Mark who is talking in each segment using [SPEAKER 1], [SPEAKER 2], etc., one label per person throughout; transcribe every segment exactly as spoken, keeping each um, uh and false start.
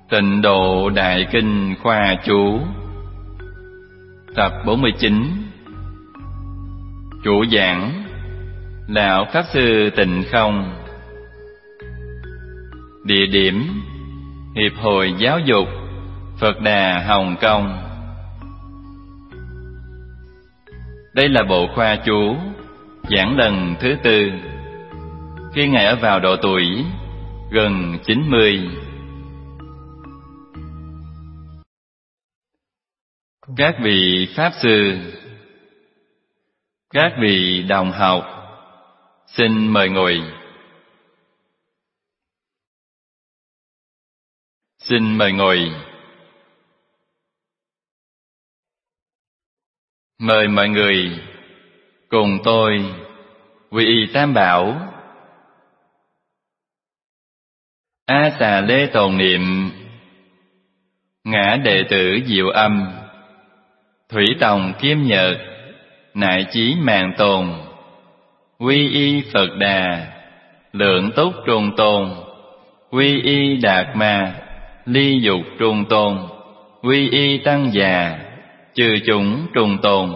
[SPEAKER 1] Tịnh Độ Đại Kinh Khoa Chú. Tập bốn mươi chín. Chủ giảng Lão Pháp Sư Tịnh Không. Địa điểm Hiệp hội Giáo dục Phật Đà Hồng Kông. Đây là bộ khoa chú giảng lần thứ tư, khi Ngài ở vào độ tuổi gần chín mươi. Các vị Pháp Sư, các vị đồng học, xin mời ngồi. Xin mời ngồi. Mời mọi người cùng tôi quy y Tam Bảo. A Xà Lê tồn niệm ngã đệ tử Diệu Âm, Thủy Tòng Kim Nhật, Nại Chí Màng Tồn, quy y Phật Đà, Lượng Túc Trung Tôn, quy y Đạt Ma, Ly Dục Trung Tôn, quy y Tăng Già, Chư Chúng Trung Tôn.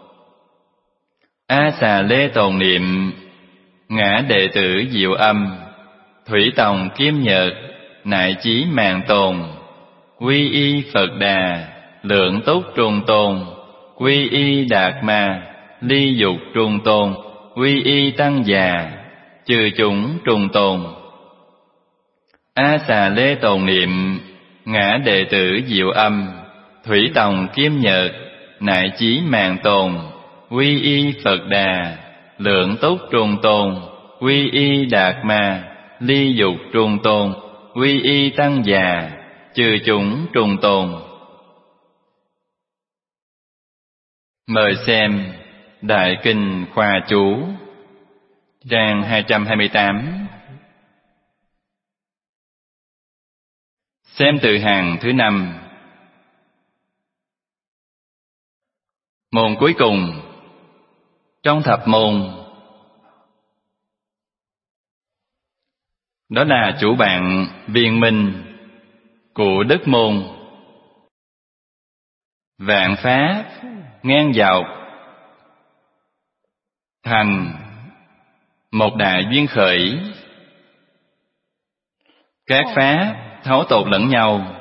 [SPEAKER 1] A Xà Lê tồn niệm ngã đệ tử Diệu Âm, Thủy Tòng Kim Nhật, Nại Chí Màng Tồn, quy y Phật Đà, Lượng Túc Trung Tôn, quy y Đạt Ma, Ly Dục Trung Tôn, quy y Tăng Già, Chư Chúng Trung Tôn. A Xà Lê tồn niệm ngã đệ tử Diệu Âm, Thủy Tòng Kim Nhật, Nại Chí Màng Tồn, quy y Phật Đà, Lượng Túc Trung Tôn, quy y Đạt Ma, Ly Dục Trung Tôn, quy y Tăng Già, Chư Chúng Trung Tôn. Mời xem Đại Kinh Khoa Chú, trang hai trăm hai mươi tám. Xem từ hàng thứ năm. Môn cuối cùng trong thập môn, đó là chủ bạn viên minh của Đức Môn. Vạn pháp ngang dọc, thành một đại duyên khởi. Các pháp thấu tột lẫn nhau,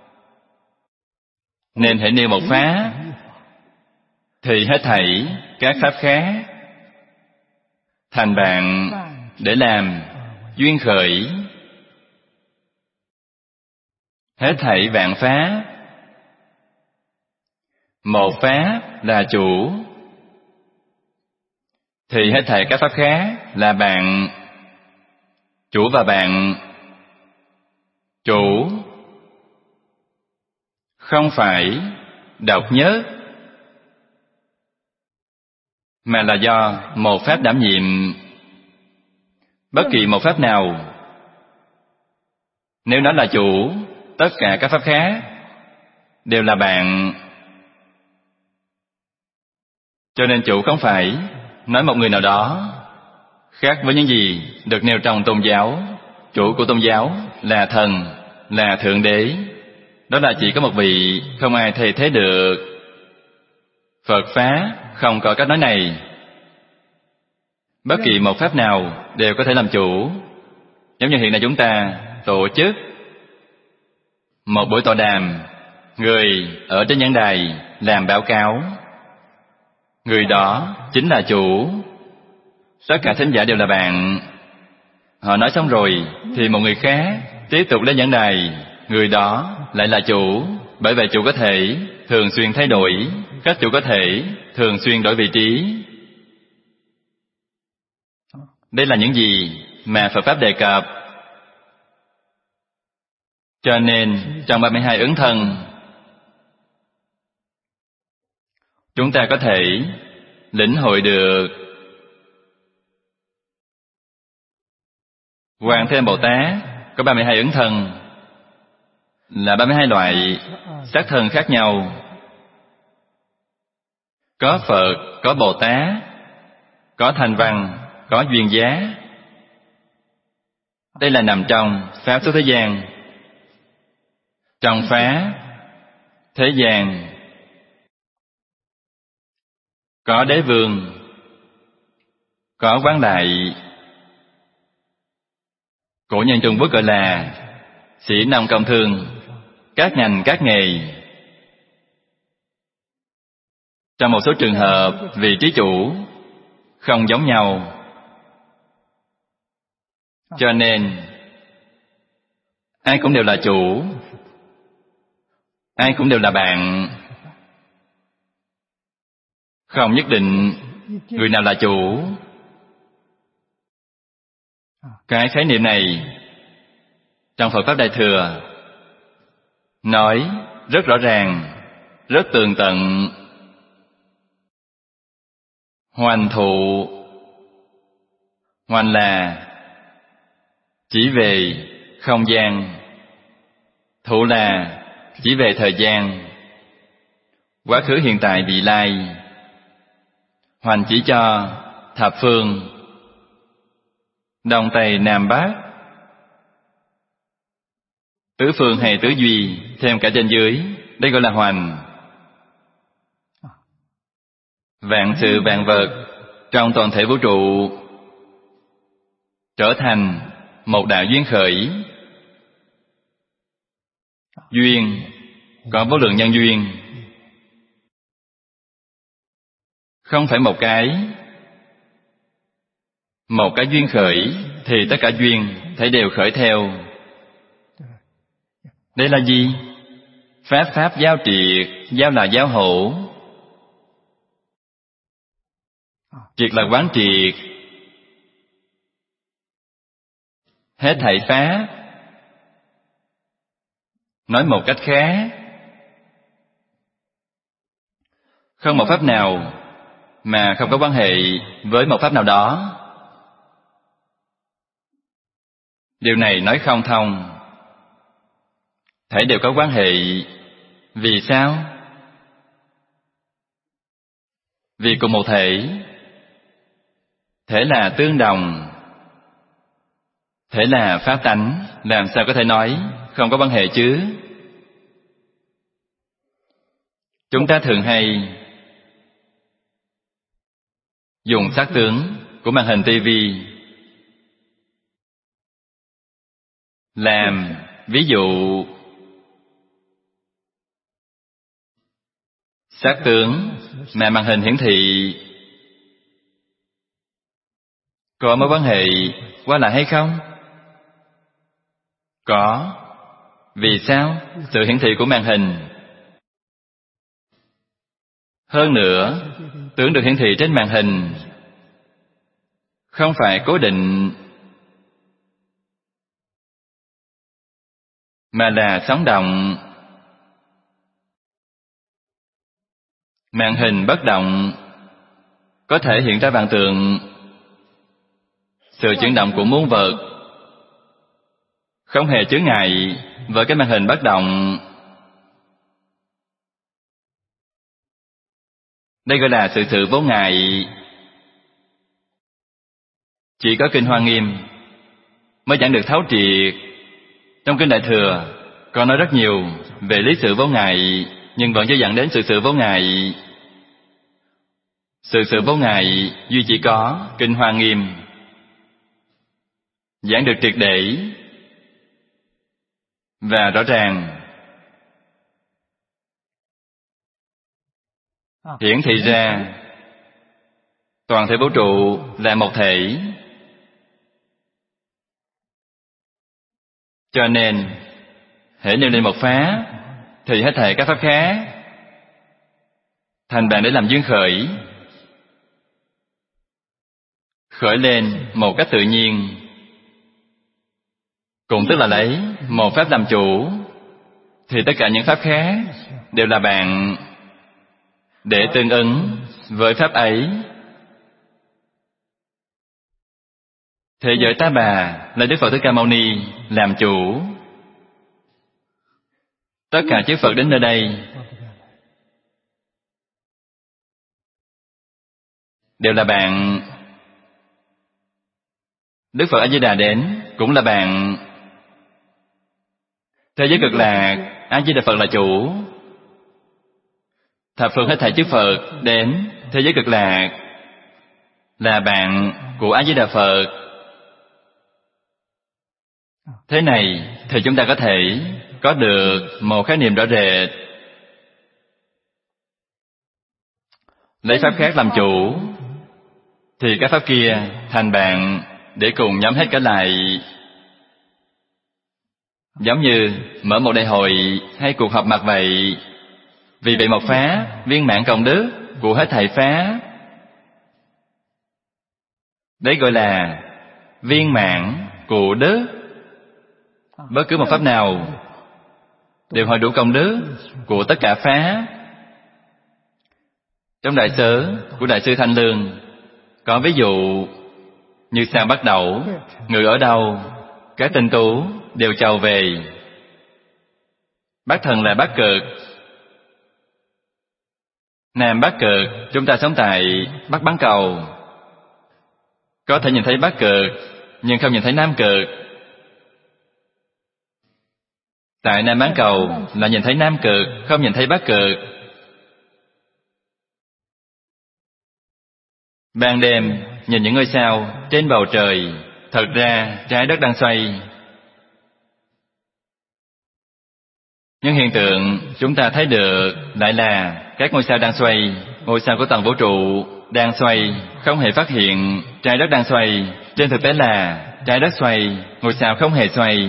[SPEAKER 1] nên hãy nêu một pháp thì hết thảy các pháp khác thành bạn để làm duyên khởi. Hết thảy vạn pháp, một pháp là chủ, thì hết thảy các pháp khác là bạn. Chủ và bạn. Chủ không phải độc nhất, mà là do một pháp đảm nhiệm. Bất kỳ một pháp nào, nếu nó là chủ, tất cả các pháp khác đều là bạn. Cho nên chủ không phải nói một người nào đó, khác với những gì được nêu trong tôn giáo. Chủ của tôn giáo là thần, là Thượng Đế. Đó là chỉ có một vị, không ai thay thế được. Phật Pháp không có cách nói này. Bất kỳ một pháp nào đều có thể làm chủ. Giống như hiện nay chúng ta tổ chức một buổi tọa đàm, người ở trên giảng đài làm báo cáo, người đó chính là chủ. Tất cả thính giả đều là bạn. Họ nói xong rồi thì một người khác tiếp tục lên giảng đài, người đó lại là chủ. Bởi vậy chủ có thể thường xuyên thay đổi, các chủ có thể thường xuyên đổi vị trí. Đây là những gì mà Phật Pháp đề cập. Cho nên trong ba mươi hai ứng thân, chúng ta có thể lĩnh hội được Quan Thế Âm Bồ Tát có ba mươi hai ứng thân, là ba mươi hai loại sắc thân khác nhau. Có Phật, có Bồ Tát, có Thanh Văn, có Duyên Giá. Đây là nằm trong Pháp xuất thế gian. Trong Pháp thế gian có đế vương, có quán lại. Cổ nhân Trung Quốc gọi là sĩ nông công thương, các ngành các nghề. Trong một số trường hợp, vị trí chủ không giống nhau, cho nên ai cũng đều là chủ, ai cũng đều là bạn. Không nhất định người nào là chủ. Cái khái niệm này trong Phật Pháp Đại Thừa nói rất rõ ràng, rất tường tận. Hoành thụ, hoành là chỉ về không gian, thụ là chỉ về thời gian, quá khứ hiện tại vị lai. Hoành chỉ cho thập phương, đông tây nam bắc, tứ phương hay tứ duy, thêm cả trên dưới, đây gọi là hoành. Vạn sự vạn vật trong toàn thể vũ trụ trở thành một đạo duyên khởi. Duyên có vô lượng nhân duyên, không phải một cái. Một cái duyên khởi thì tất cả duyên thấy đều khởi theo. Đây là gì? Pháp pháp giao triệt, giao là giao hữu. Triệt là quán triệt. Hết thảy pháp. Nói một cách khác, không một pháp nào mà không có quan hệ với một pháp nào đó. Điều này nói không thông. Thể đều có quan hệ. Vì sao? Vì cùng một thể. Thể là tương đồng. Thể là pháp tánh. Làm sao có thể nói không có quan hệ chứ? Chúng ta thường hay dùng sắc tướng của màn hình tivi làm ví dụ. Sắc tướng mà màn hình hiển thị có mối quan hệ qua lại hay không? Có. Vì sao? Sự hiển thị của màn hình. Hơn nữa, tướng được hiển thị trên màn hình không phải cố định, mà là sống động. Màn hình bất động, có thể hiện ra vạn tượng. Sự chuyển động của muôn vật không hề chướng ngại với cái màn hình bất động. Đây gọi là sự sự vô ngại. Chỉ có Kinh Hoa Nghiêm mới giảng được thấu triệt. Trong Kinh Đại Thừa có nói rất nhiều về lý sự vô ngại, nhưng vẫn chưa giảng đến sự sự vô ngại. Sự sự vô ngại duy chỉ có Kinh Hoa Nghiêm giảng được triệt để và rõ ràng. Hiển thị ra toàn thể vũ trụ là một thể. Cho nên hễ nêu lên một pháp thì hết thảy các pháp khác thành bàn để làm duyên khởi, khởi lên một cách tự nhiên. Cũng tức là lấy một pháp làm chủ, thì tất cả những pháp khác đều là bạn để tương ứng với pháp ấy. Thế giới Ta Bà là Đức Phật Thích Ca Mâu Ni làm chủ. Tất cả chư Phật đến nơi đây đều là bạn. Đức Phật A Di Đà đến cũng là bạn. Thế giới cực lạc, A Di Đà Phật là chủ. Thập phương hết thảy chư Phật đến thế giới cực lạc là bạn của A Di Đà Phật. Thế này thì chúng ta có thể có được một khái niệm rõ rệt. Lấy pháp khác làm chủ thì các pháp kia thành bạn để cùng nhóm hết cả lại. Giống như mở một đại hội hay cuộc họp mặt vậy. Vì vậy một phá viên mãn công đức của hết thảy phá. Đấy gọi là viên mãn của đức. Bất cứ một pháp nào đều hội đủ công đức của tất cả phá. Trong đại sớ của Đại sư Thanh Lương có ví dụ như sao bắt đầu, người ở đâu, các tinh tú đều chầu về. Bắc Thần là Bắc Cực, Nam Bắc Cực. Chúng ta sống tại Bắc Bán Cầu, có thể nhìn thấy Bắc Cực nhưng không nhìn thấy Nam Cực. Tại Nam Bán Cầu là nhìn thấy Nam Cực, không nhìn thấy Bắc Cực. Ban đêm nhìn những ngôi sao trên bầu trời, thật ra trái đất đang xoay. Nhưng hiện tượng chúng ta thấy được lại là các ngôi sao đang xoay. Ngôi sao của tầng vũ trụ đang xoay, không hề phát hiện trái đất đang xoay. Trên thực tế là trái đất xoay, ngôi sao không hề xoay.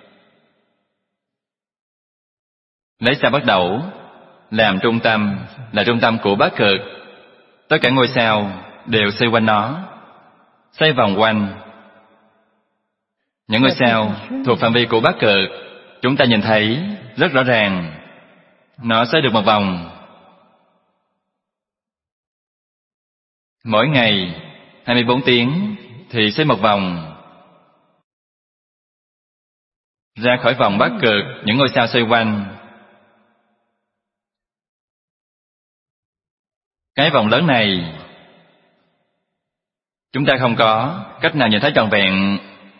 [SPEAKER 1] Lấy sao bắt đầu làm trung tâm, là trung tâm của Bắc Cực. Tất cả ngôi sao đều xoay quanh nó, xoay vòng quanh. Những ngôi sao thuộc phạm vi của Bắc Cực chúng ta nhìn thấy rất rõ ràng. Nó xoay được một vòng. Mỗi ngày hai mươi bốn tiếng thì xoay một vòng. Ra khỏi vòng Bắc Cực, những ngôi sao xoay quanh. Cái vòng lớn này chúng ta không có cách nào nhìn thấy trọn vẹn.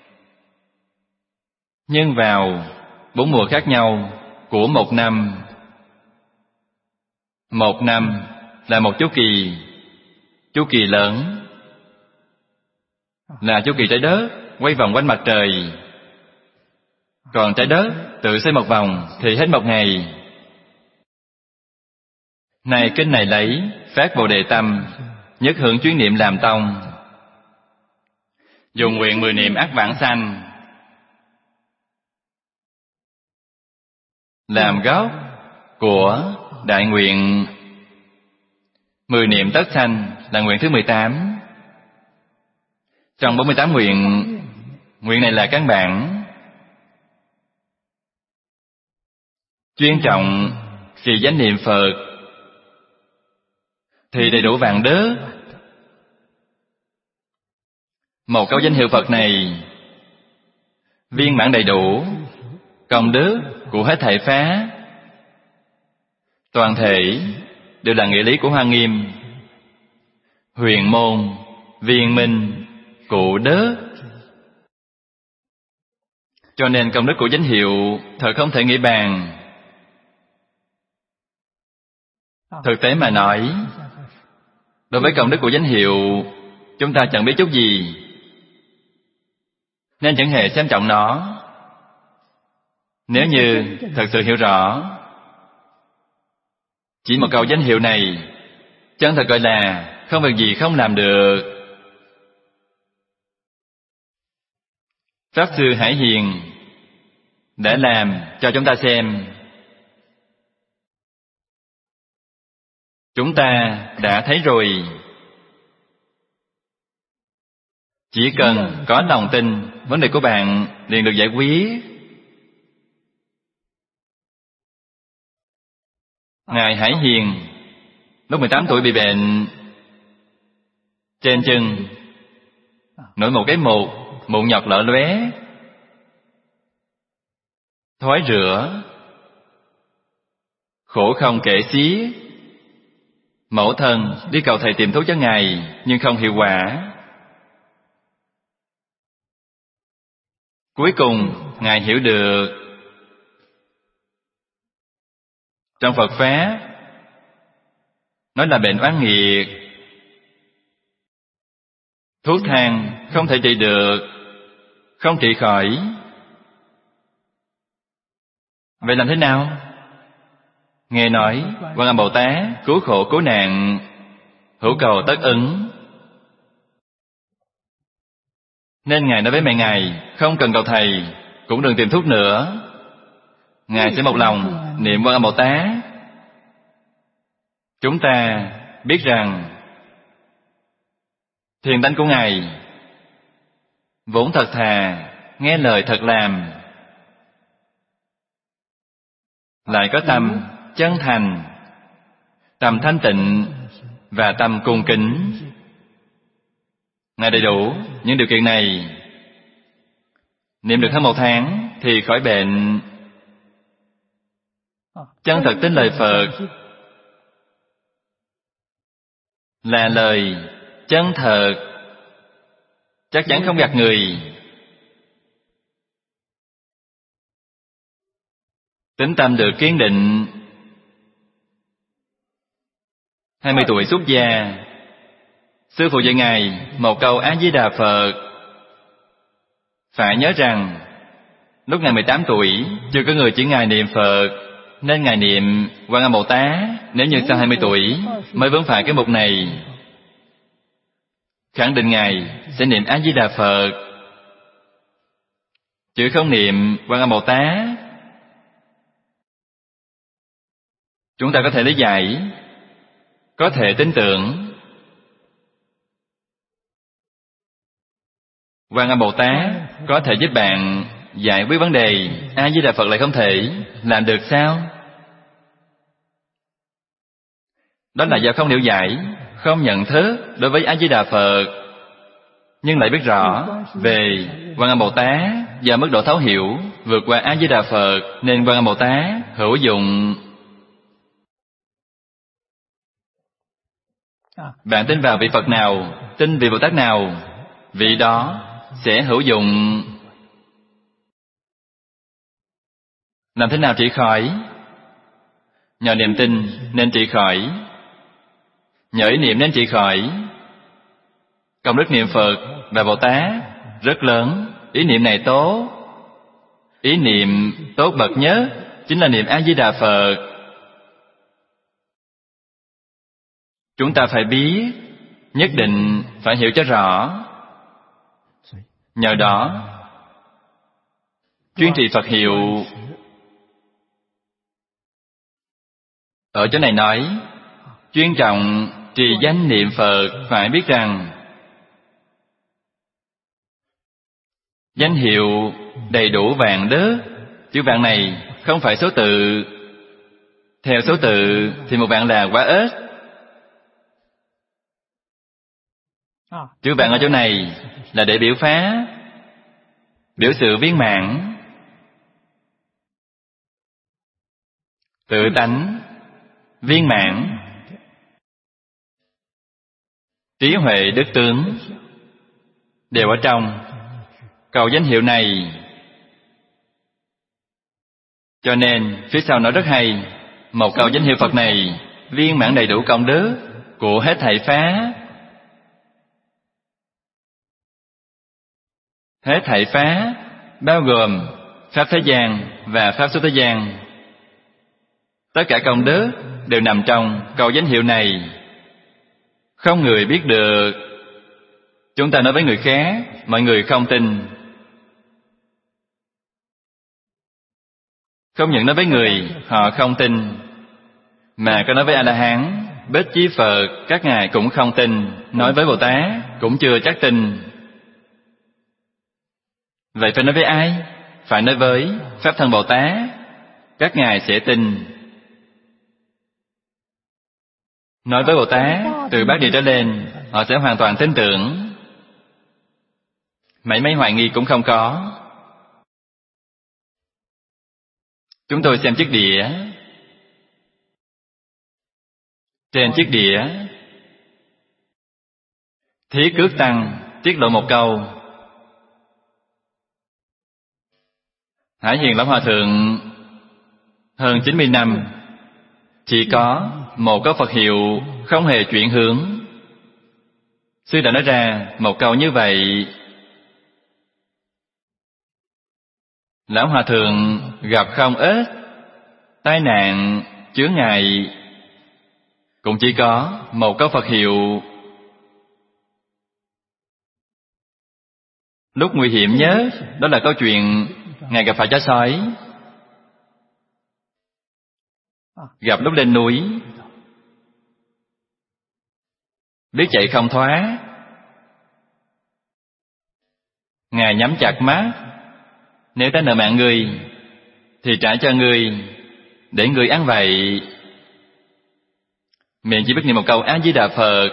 [SPEAKER 1] Nhưng vào bốn mùa khác nhau của một năm, một năm là một chu kỳ. Chu kỳ lớn là chu kỳ trái đất quay vòng quanh mặt trời. Còn trái đất tự xoay một vòng thì hết một ngày. Này kinh này lấy phát Bồ Đề tâm, nhất hưởng chuyến niệm làm tông. Dùng nguyện mười niệm ắt vãng sanh làm gốc của đại nguyện. Mười niệm tất sanh là nguyện thứ mười tám. Trong bốn mươi tám nguyện, nguyện này là căn bản. Chuyên trọng trì danh niệm Phật thì đầy đủ vạn đức. Một câu danh hiệu Phật này viên mãn đầy đủ công đức của hết thảy phá. Toàn thể đều là nghĩa lý của Hoa Nghiêm. Huyền môn, viên minh, cụ đức. Cho nên công đức của danh hiệu thật không thể nghĩ bàn. Thực tế mà nói, đối với công đức của danh hiệu, chúng ta chẳng biết chút gì, nên chẳng hề xem trọng nó. Nếu như thật sự hiểu rõ, chỉ một câu danh hiệu này chân thật gọi là không việc gì không làm được. Pháp Sư Hải Hiền đã làm cho chúng ta xem. Chúng ta đã thấy rồi. Chỉ cần có lòng tin, vấn đề của bạn liền được giải quyết. Ngài Hải Hiền lúc mười tám tuổi bị bệnh, trên chân nổi một cái mụn, mụn nhọt lở lóe, thói rữa, khổ không kể xiết. Mẫu thân đi cầu thầy tìm thuốc cho Ngài nhưng không hiệu quả. Cuối cùng Ngài hiểu được Trong Phật Pháp nói là bệnh oán nghiệt, thuốc thang không thể trị được, không trị khỏi. Vậy làm thế nào? Nghe nói Quan Âm Bồ Tát cứu khổ cứu nạn, hữu cầu tất ứng, nên Ngài nói với mẹ Ngài không cần cầu thầy, cũng đừng tìm thuốc nữa. Ngài sẽ một lòng niệm Quan Âm Bồ Tát. Chúng ta biết rằng thiền tánh của Ngài vốn thật thà, nghe lời thật làm, lại có tâm chân thành, tâm thanh tịnh và tâm cung kính. Ngài đầy đủ những điều kiện này, niệm được hơn một tháng thì khỏi bệnh. Chân thật tin lời Phật là lời chân thật, chắc chắn không gạt người. Tính tâm được kiên định. Hai mươi tuổi xuất gia, sư phụ dạy Ngài một câu A Di Đà Phật. Phải nhớ rằng lúc Ngài mười tám tuổi chưa có người chỉ Ngài niệm Phật, nên Ngài niệm Quan Âm Bồ Tát. Nếu như sau hai mươi tuổi mới vướng phải cái mục này, khẳng định Ngài sẽ niệm A Di Đà Phật, chứ không niệm Quan Âm Bồ Tát. Chúng ta có thể lý giải, có thể tin tưởng. Quan Âm Bồ Tát có thể giúp bạn giải quyết vấn đề, A Di Đà Phật lại không thể. Làm được sao? Đó là do không hiểu giải, không nhận thức đối với A Di Đà Phật, nhưng lại biết rõ về Quan Âm Bồ Tát. Do mức độ thấu hiểu vượt qua A Di Đà Phật, nên Quan Âm Bồ Tát hữu dụng. Bạn tin vào vị Phật nào, tin vị Bồ Tát nào, vị đó sẽ hữu dụng. Làm thế nào trị khỏi? Nhờ niềm tin nên trị khỏi, nhờ ý niệm nên trị khỏi. Công đức niệm Phật và Bồ Tát rất lớn. Ý niệm này tốt. Ý niệm tốt bậc nhất chính là niệm A Di Đà Phật. Chúng ta phải biết, nhất định phải hiểu cho rõ. Nhờ đó chuyên trì Phật hiệu. Ở chỗ này nói chuyên trọng trì danh niệm Phật, phải biết rằng danh hiệu đầy đủ vạn đức. Chữ vạn này không phải số tự. Theo số tự thì một vạn là quá ít. Chữ vạn ở chỗ này là để biểu phá, biểu sự viên mãn, tự tánh viên mãn, trí huệ đức tướng đều ở trong cầu danh hiệu này. Cho nên phía sau nói rất hay, một cầu danh hiệu Phật này viên mãn đầy đủ công đức của hết thảy pháp. Hết thảy pháp bao gồm pháp thế gian và pháp xuất thế gian. Tất cả công đức đều nằm trong câu danh hiệu này. Không người biết được. Chúng ta nói với người khác, mọi người không tin. Không những nói với người, họ không tin, mà có nói với A-la-hán, Bích Chi Phật, các ngài cũng không tin. Nói với Bồ Tát cũng chưa chắc tin. Vậy phải nói với ai? Phải nói với Pháp Thân Bồ Tát, các ngài sẽ tin. Nói với Bồ Tát từ Bát Địa trở lên, họ sẽ hoàn toàn tin tưởng. Mấy mấy hoài nghi cũng không có. Chúng tôi xem chiếc đĩa. Trên chiếc đĩa, Thí Cước Tăng tiết lộ một câu: Hải Hiền Lão Hòa Thượng hơn chín mươi năm chỉ có một câu Phật hiệu, không hề chuyển hướng. Sư đã nói ra một câu như vậy. Lão Hòa Thượng gặp không ít tai nạn, chướng ngại, cũng chỉ có một câu Phật hiệu. Lúc nguy hiểm nhất, đó là câu chuyện Ngài gặp phải chó sói. Gặp lúc lên núi, biết chạy không thoát, Ngài nhắm chặt mắt. Nếu ta nợ mạng người, thì trả cho người, để người ăn vậy. Miệng chỉ biết niệm một câu A Di Đà Phật,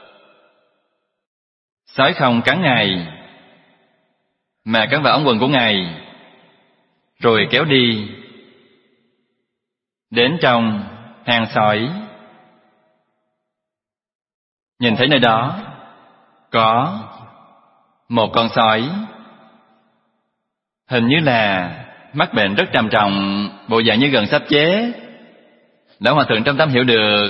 [SPEAKER 1] sói không cắn Ngài, mà cắn vào ống quần của Ngài, rồi kéo đi đến trong hang sói. Nhìn thấy nơi đó có một con sói, hình như là mắc bệnh rất trầm trọng, bộ dạng như gần sắp chết. Lão Hòa Thượng trong tâm hiểu được,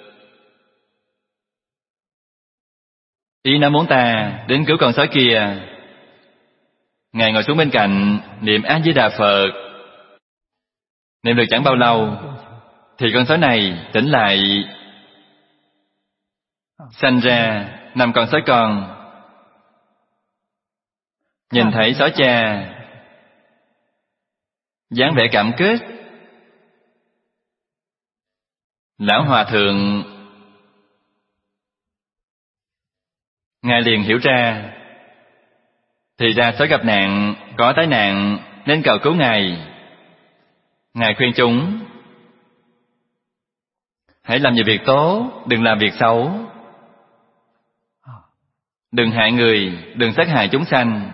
[SPEAKER 1] ý nó muốn ta đến cứu con sói kia. Ngài ngồi xuống bên cạnh niệm A Di Đà Phật. Niệm được chẳng bao lâu thì con sói này tỉnh lại, sanh ra năm con sói con. Nhìn thấy sói cha, dáng vẻ cảm kích. Lão Hòa Thượng Ngài liền hiểu ra, thì ra sói gặp nạn, có tai nạn nên cầu cứu Ngài. Ngài khuyên chúng hãy làm nhiều việc tốt, đừng làm việc xấu. Đừng hại người, đừng sát hại chúng sanh,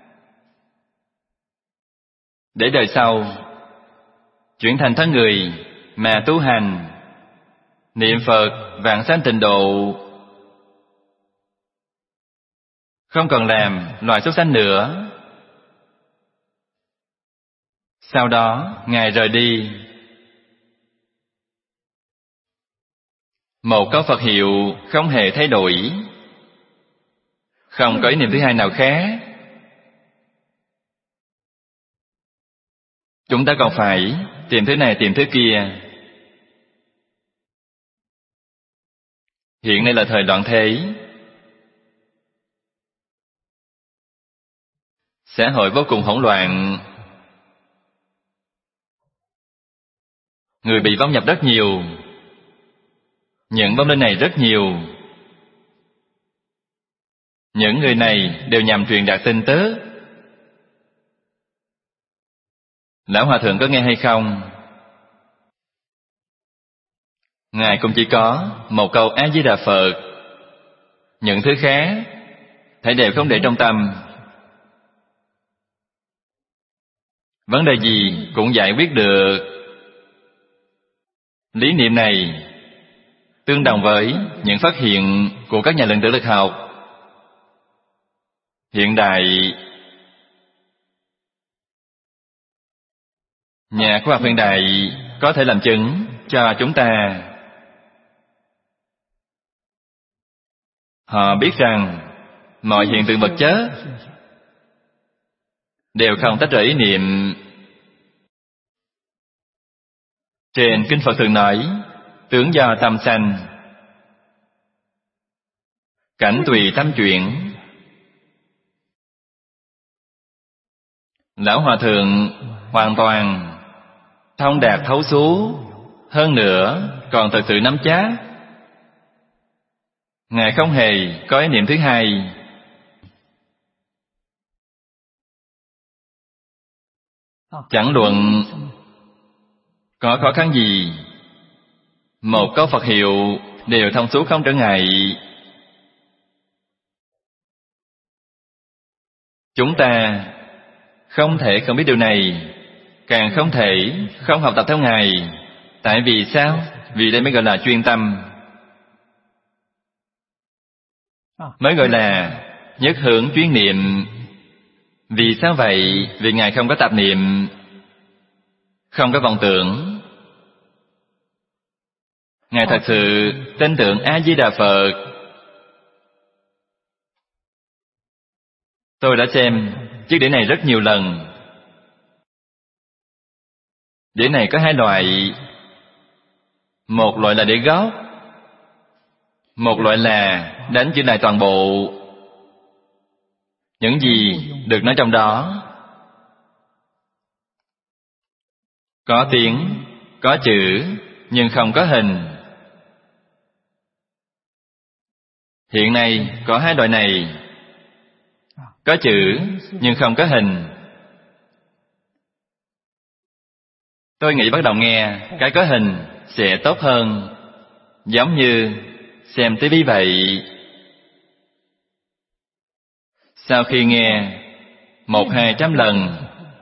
[SPEAKER 1] để đời sau chuyển thành thân người mà tu hành, niệm Phật vãng sanh tịnh độ, không còn làm loài súc sanh nữa. Sau đó Ngài rời đi. Một câu Phật hiệu không hề thay đổi, không có ý niệm thứ hai nào khác. Chúng ta còn phải tìm thứ này tìm thứ kia. Hiện nay là thời loạn thế, xã hội vô cùng hỗn loạn, người bị vong nhập rất nhiều, những vong linh này rất nhiều. Những người này đều nhằm truyền đạt tin tức. Lão Hòa Thượng có nghe hay không? Ngài cũng chỉ có một câu A Di Đà Phật. Những thứ khác thảy đều không để trong tâm. Vấn đề gì cũng giải quyết được. Lý niệm này tương đồng với những phát hiện của các nhà lượng tử lực học. Hiện đại, nhà khoa học hiện đại có thể làm chứng cho chúng ta. Họ biết rằng mọi hiện tượng vật chất đều không tách rời ý niệm. Trên Kinh Phật thường nói, tướng do tâm sanh, cảnh tùy tâm chuyển. Lão Hòa Thượng hoàn toàn thông đạt thấu suốt, hơn nữa còn thật sự nắm chắc. Ngài không hề có ý niệm thứ hai. Chẳng luận có khó khăn gì, một câu Phật hiệu đều thông suốt không trở ngại. Chúng ta không thể không biết điều này, càng không thể không học tập theo Ngài. Tại vì sao? Vì đây mới gọi là chuyên tâm, mới gọi là nhất hướng chuyên niệm. Vì sao vậy? Vì Ngài không có tạp niệm, không có vọng tưởng. Ngài thật sự tin tưởng A-di-đà Phật. Tôi đã xem chiếc đĩa này rất nhiều lần. Đĩa này có hai loại. Một loại là đĩa gốc, một loại là đánh chữ đài toàn bộ. Những gì được nói trong đó có tiếng, có chữ, nhưng không có hình. Hiện nay có hai loại này, có chữ nhưng không có hình. Tôi nghĩ bắt đầu nghe cái có hình sẽ tốt hơn, giống như xem tivi vậy. Sau khi nghe một hai trăm lần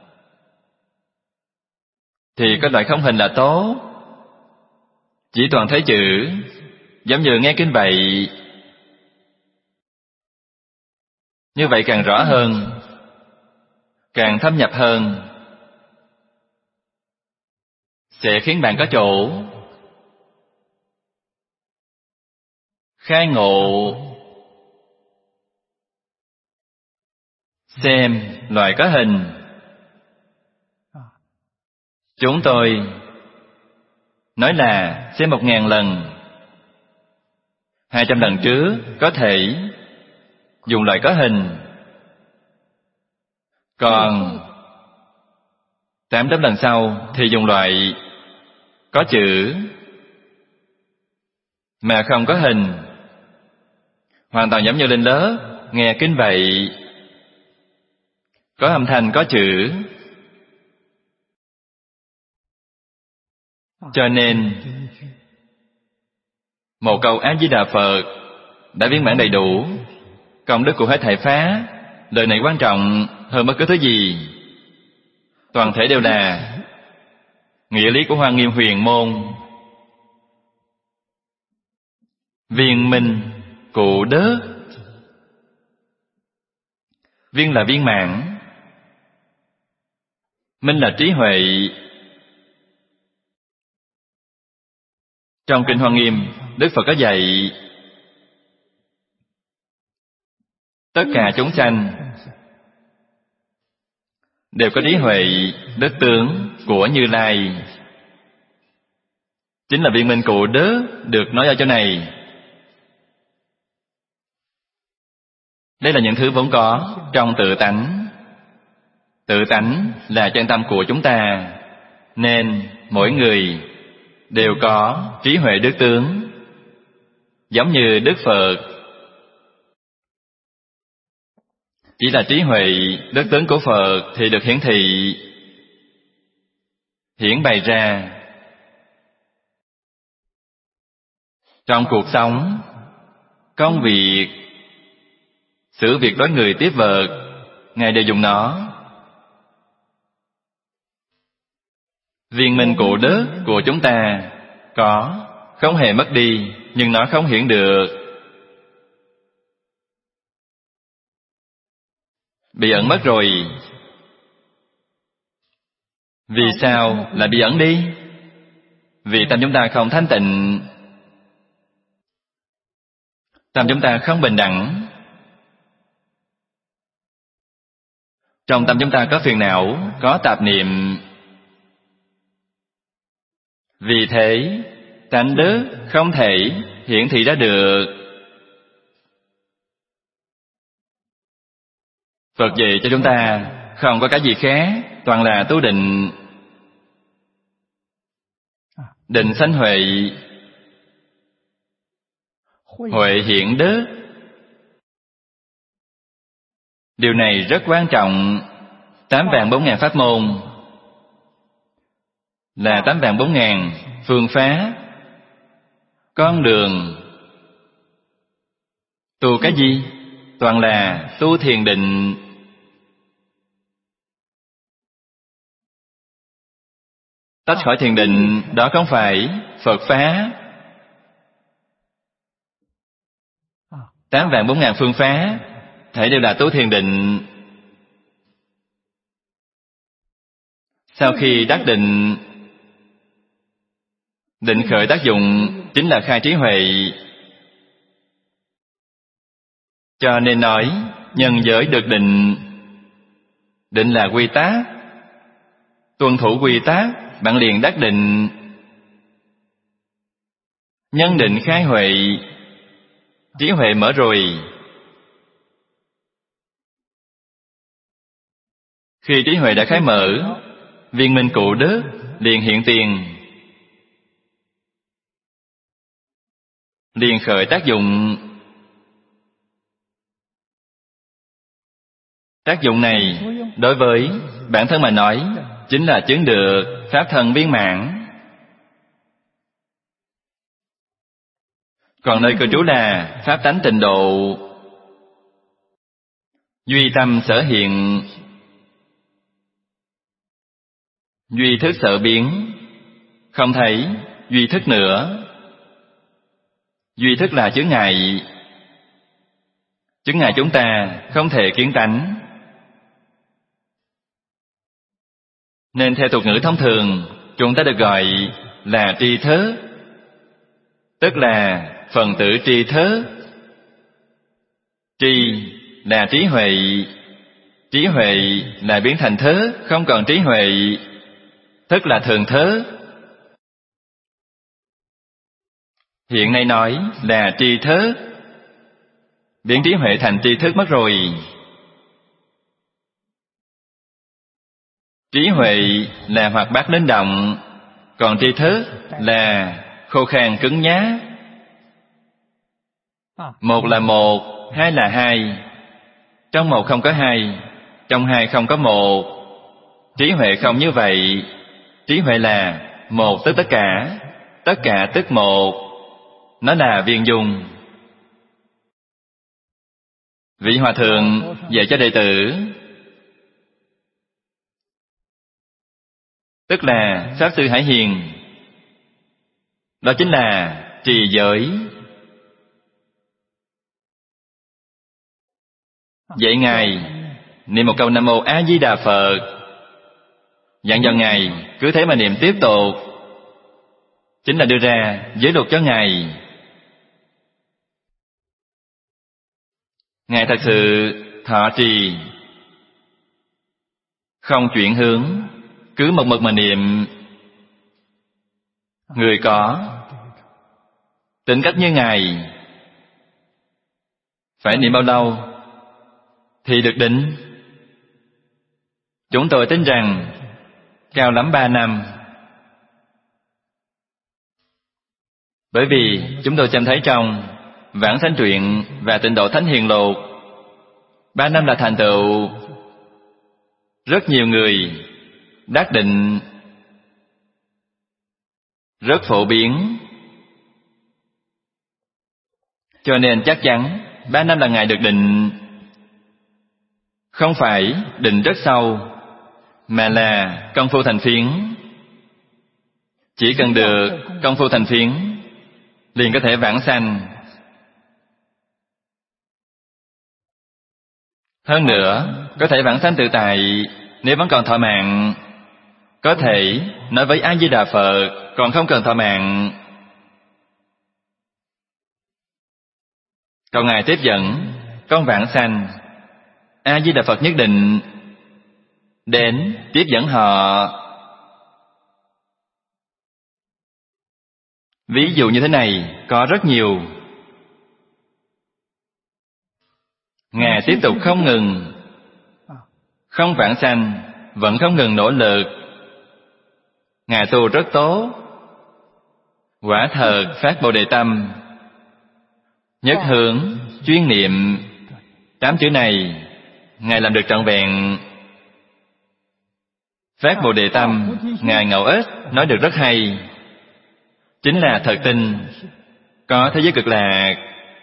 [SPEAKER 1] thì có loại không hình là tốt, chỉ toàn thấy chữ, giống như nghe kinh vậy. Như vậy càng rõ hơn, càng thâm nhập hơn, sẽ khiến bạn có chỗ khai ngộ. Xem loại có hình. Chúng tôi nói là xem một ngàn lần, hai trăm lần trước có thể dùng loại có hình, còn tám trăm lần sau thì dùng loại có chữ mà không có hình. Hoàn toàn giống như lên lớp nghe kinh vậy, có âm thanh có chữ. Cho nên một câu A-di-đà Phật đã viên mãn đầy đủ công đức của hết thảy pháp. Lời này quan trọng hơn bất cứ thứ gì. Toàn thể đều là nghĩa lý của Hoa Nghiêm huyền môn. Viên minh cụ đức. Viên là viên mãn, minh là trí huệ. Trong kinh Hoa Nghiêm, Đức Phật có dạy tất cả chúng sanh đều có trí huệ đức tướng của Như Lai. Chính là viên minh cụ đức được nói ở chỗ này. Đây là những thứ vốn có trong tự tánh. Tự tánh là chân tâm của chúng ta, nên mỗi người đều có trí huệ đức tướng, giống như Đức Phật. Chỉ là trí huệ đức tướng của Phật thì được hiển thị, hiển bày ra. Trong cuộc sống, công việc, xử việc đối người tiếp vật, Ngài đều dùng nó. Viên minh cụ đức của chúng ta có, không hề mất đi, nhưng nó không hiển được. Bị ẩn mất rồi. Vì sao lại bị ẩn đi? Vì tâm chúng ta không thanh tịnh, tâm chúng ta không bình đẳng. Trong tâm chúng ta có phiền não, có tạp niệm. Vì thế, tánh đức không thể hiển thị ra được. Phật dạy cho chúng ta không có cái gì khác, toàn là tu định. Định sanh huệ, huệ hiển đức. Điều này rất quan trọng. Tám vạn bốn ngàn pháp môn là tám vạn bốn ngàn phương pháp, con đường. Tu cái gì? Toàn là tu thiền định. Tách khỏi thiền định, đó không phải Phật pháp. Tám vạn bốn ngàn phương pháp thể đều là tu thiền định. Sau khi đắc định, Định khởi tác dụng chính là khai trí huệ. Cho nên nói nhân giới được định. Định là quy tắc. Tuân thủ quy tắc, bạn liền đắc định. Nhân định khai huệ, trí huệ mở rồi. Khi trí huệ đã khai mở, viên minh cụ đức liền hiện tiền, liền khởi tác dụng. Tác dụng này đối với bản thân mà nói chính là chứng được pháp thân viên mãn. Còn nơi cư trú là pháp tánh tịnh độ. Duy tâm sở hiện, duy thức sở biến. Không thấy duy thức nữa. Duy thức là chướng ngại. Chướng ngại chúng ta không thể kiến tánh. Nên theo tục ngữ thông thường, chúng ta được gọi là tri thức, tức là phần tử tri thức. Tri là trí huệ, trí huệ là biến thành thức, không còn trí huệ. Thức là thường thức. Hiện nay nói là tri thức, biến trí huệ thành tri thức mất rồi. Trí huệ là hoạt bát linh động, còn tri thức là khô khan cứng nhắc. Một là một, hai là hai. Trong một không có hai, trong hai không có một. Trí huệ không như vậy. Trí huệ là một tức tất cả, tất cả tức một. Nó là viên dung. Vị hòa thượng dạy cho đệ tử, tức là Pháp Sư Hải Hiền, đó chính là trì giới. Dạy Ngài niệm một câu Nam Mô A Di Đà Phật, dặn dò Ngài cứ thế mà niệm tiếp tục, chính là đưa ra giới luật cho Ngài. Ngài thật sự thọ trì, không chuyển hướng, cứ một mực mà niệm. Người có tính cách như Ngài, phải niệm bao lâu thì được định? Chúng tôi tin rằng cao lắm ba năm. Bởi vì chúng tôi xem thấy trong Vãng Sanh Truyện và Tịnh Độ Thánh Hiền Lục, ba năm là thành tựu. Rất nhiều người đắc định, rất phổ biến. Cho nên chắc chắn ba năm là Ngài được định. Không phải định rất sâu, mà là công phu thành phiến. Chỉ cần được công phu thành phiến, liền có thể vãng sanh. Hơn nữa, có thể vãng sanh tự tại. Nếu vẫn còn thọ mạng, có thể nói với A Di Đà Phật, còn không cần thọ mạng. Còn Ngài tiếp dẫn con vãng sanh, A Di Đà Phật nhất định đến tiếp dẫn họ. Ví dụ như thế này có rất nhiều. Ngài tiếp tục không ngừng, không vãng sanh, vẫn không ngừng nỗ lực. Ngài tu rất tốt, quả thật phát Bồ Đề tâm, nhất hướng, chuyên niệm. Tám chữ này Ngài làm được trọn vẹn. Phát Bồ Đề tâm, Ngài Ngẫu Ích nói được rất hay, chính là thật tin có thế giới cực lạc.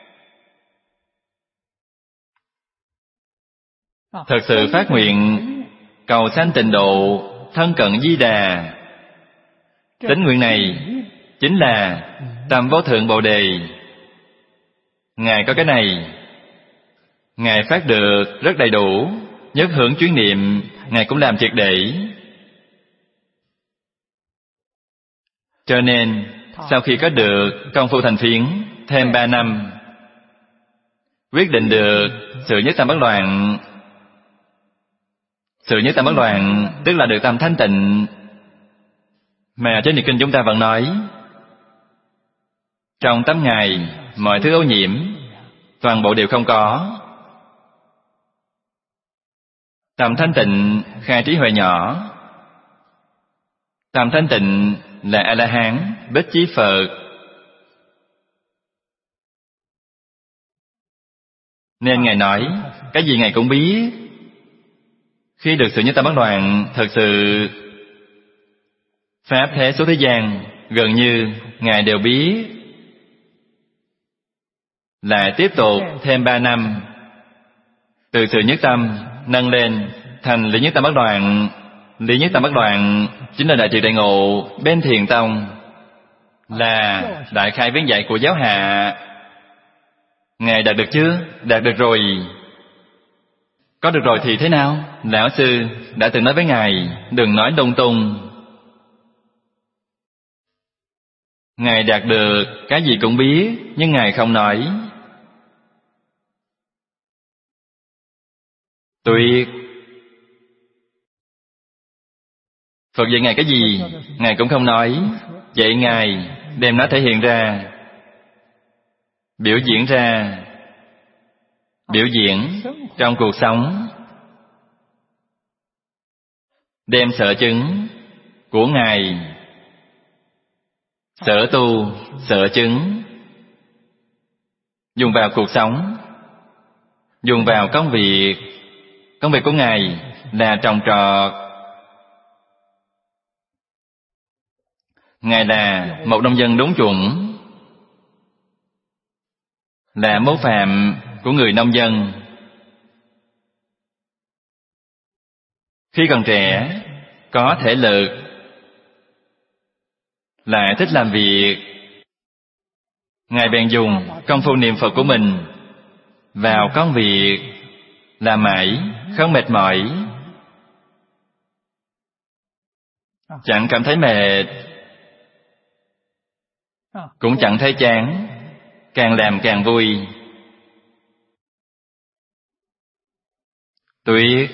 [SPEAKER 1] Thật sự phát nguyện cầu sanh tịnh độ, thân cận Di Đà. Tín nguyện này chính là Tam Vô Thượng Bồ Đề. Ngài có cái này, Ngài phát được rất đầy đủ. Nhất hướng chuyên niệm, Ngài cũng làm triệt để. Cho nên sau khi có được công phu thành phiến thêm ba năm, quyết định được sự nhất tâm bất loạn. Sự nhất tâm bất loạn tức là được tâm thanh tịnh, mà trên Nhật Kinh chúng ta vẫn nói trong tám ngày mọi thứ ô nhiễm toàn bộ đều không có. Tâm thanh tịnh khai trí huệ nhỏ. Tâm thanh tịnh là A-la-hán, bích chí Phật. Nên Ngài nói cái gì Ngài cũng biết. Khi được sự nhất tâm bất loạn, thật sự pháp thế số thế gian gần như Ngài đều biết. Lại tiếp tục thêm ba năm, từ sự nhất tâm nâng lên thành lý nhất tâm bất loạn. Lý nhất tâm bất loạn chính là đại triệt đại ngộ bên Thiền Tông, là đại khai viên dạy của giáo hạ. Ngài đạt được chưa? Đạt được rồi. Có được rồi thì thế nào? Lão sư đã từng nói với Ngài, đừng nói lung tung. Ngài đạt được cái gì cũng biết, nhưng Ngài không nói. Tuyệt. Phật dạy Ngài cái gì, Ngài cũng không nói. Vậy Ngài đem nó thể hiện ra, biểu diễn ra, biểu diễn trong cuộc sống. Đem sở chứng của Ngài, sở tu, sở chứng dùng vào cuộc sống, dùng vào công việc. Công việc của Ngài là trồng trọt. Ngài là một nông dân đúng chuẩn, là mẫu phạm của người nông dân. Khi còn trẻ, có thể lực, lại thích làm việc, Ngài bèn dùng công phu niệm Phật của mình vào công việc, làm mãi, không mệt mỏi, chẳng cảm thấy mệt, cũng chẳng thấy chán, càng làm càng vui. Tuyệt.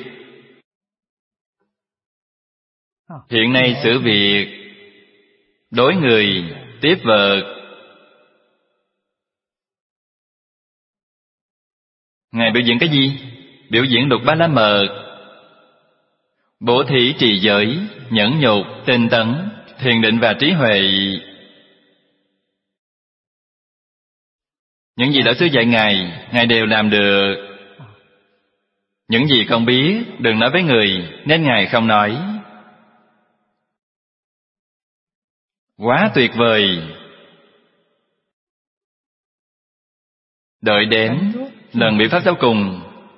[SPEAKER 1] Hiện nay xử việc, đối người, tiếp vật, Ngài biểu diễn cái gì? Biểu diễn lục bát la mật, bố thí trì giới, nhẫn nhục, tinh tấn, thiền định và trí huệ. Những gì Lão sư dạy Ngài, Ngài đều làm được. Những gì không biết, đừng nói với người, nên Ngài không nói. Quá tuyệt vời. Đợi đến lần biểu pháp sau cùng,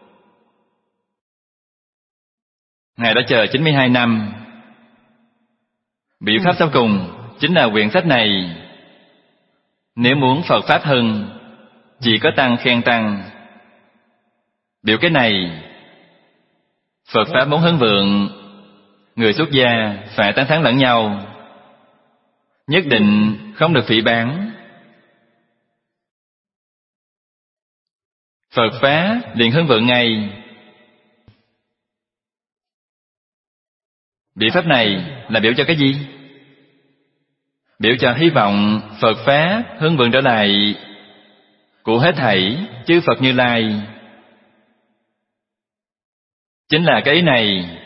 [SPEAKER 1] Ngài đã chờ chín mươi hai năm. Biểu pháp sau cùng chính là quyển sách này. Nếu muốn Phật Pháp hưng, chỉ có tăng khen tăng. Biểu cái này, Phật Pháp muốn hưng vượng, người xuất gia phải tán thán lẫn nhau, nhất định không được phỉ báng. Phật Pháp liền hưng vượng ngay. Biểu pháp này là biểu cho cái gì? Biểu cho hy vọng Phật Pháp hưng vượng trở lại của hết thảy chư Phật Như Lai. Chính là cái ý này.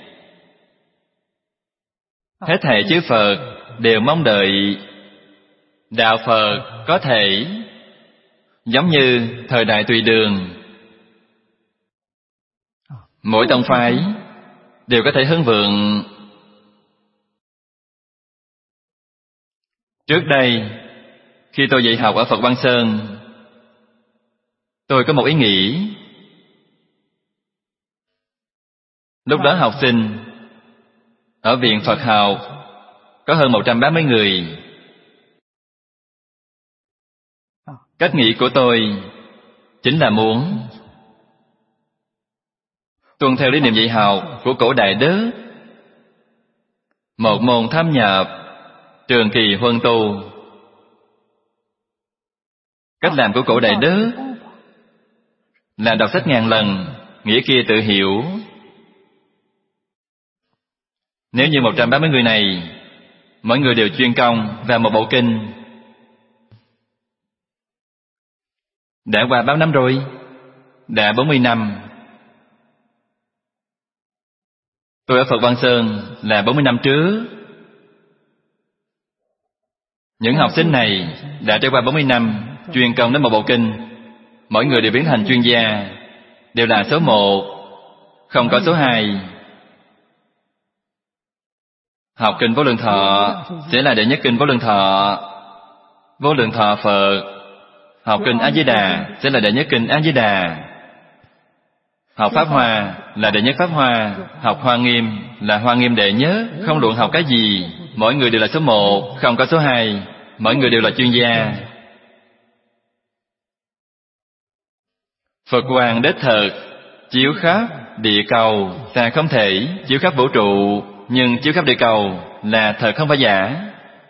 [SPEAKER 1] Hết thảy chư Phật đều mong đợi đạo Phật có thể giống như thời đại Tùy Đường, mỗi tông phái đều có thể hưng vượng. Trước đây, khi tôi dạy học ở Phật Băng Sơn, tôi có một ý nghĩ. Lúc đó học sinh ở Viện Phật học có hơn một trăm ba mươi người. Cách nghĩ của tôi chính là muốn tuân theo lý niệm dạy học của cổ Đại Đức, một môn thâm nhập, trường kỳ huân tu, Cách làm của cổ đại đức là đọc sách ngàn lần, nghĩa kia tự hiểu. Nếu như một trăm ba mươi người này, mỗi người đều chuyên công vào một bộ kinh, đã qua bao năm rồi? Đã bốn mươi năm. Tôi ở Phật Văn Sơn là bốn mươi năm trước. Những học sinh này đã trải qua bốn mươi năm chuyên công đến một bộ kinh, mỗi người đều biến thành chuyên gia, đều là số một, không có số hai. Học kinh Vô Lượng Thọ sẽ là đệ nhất kinh Vô Lượng Thọ, Vô Lượng Thọ Phật. Học kinh A Di Đà sẽ là đệ nhất kinh A Di Đà. Học Pháp Hoa là đệ nhất Pháp Hoa. Học Hoa Nghiêm là Hoa Nghiêm đệ nhất. Không luận học cái gì, mỗi người đều là số một, không có số hai. Mỗi người đều là chuyên gia. Phật Hoàng đích thực chiếu khắp địa cầu, ta không thể chiếu khắp vũ trụ, nhưng chiếu khắp địa cầu là thật, không phải giả.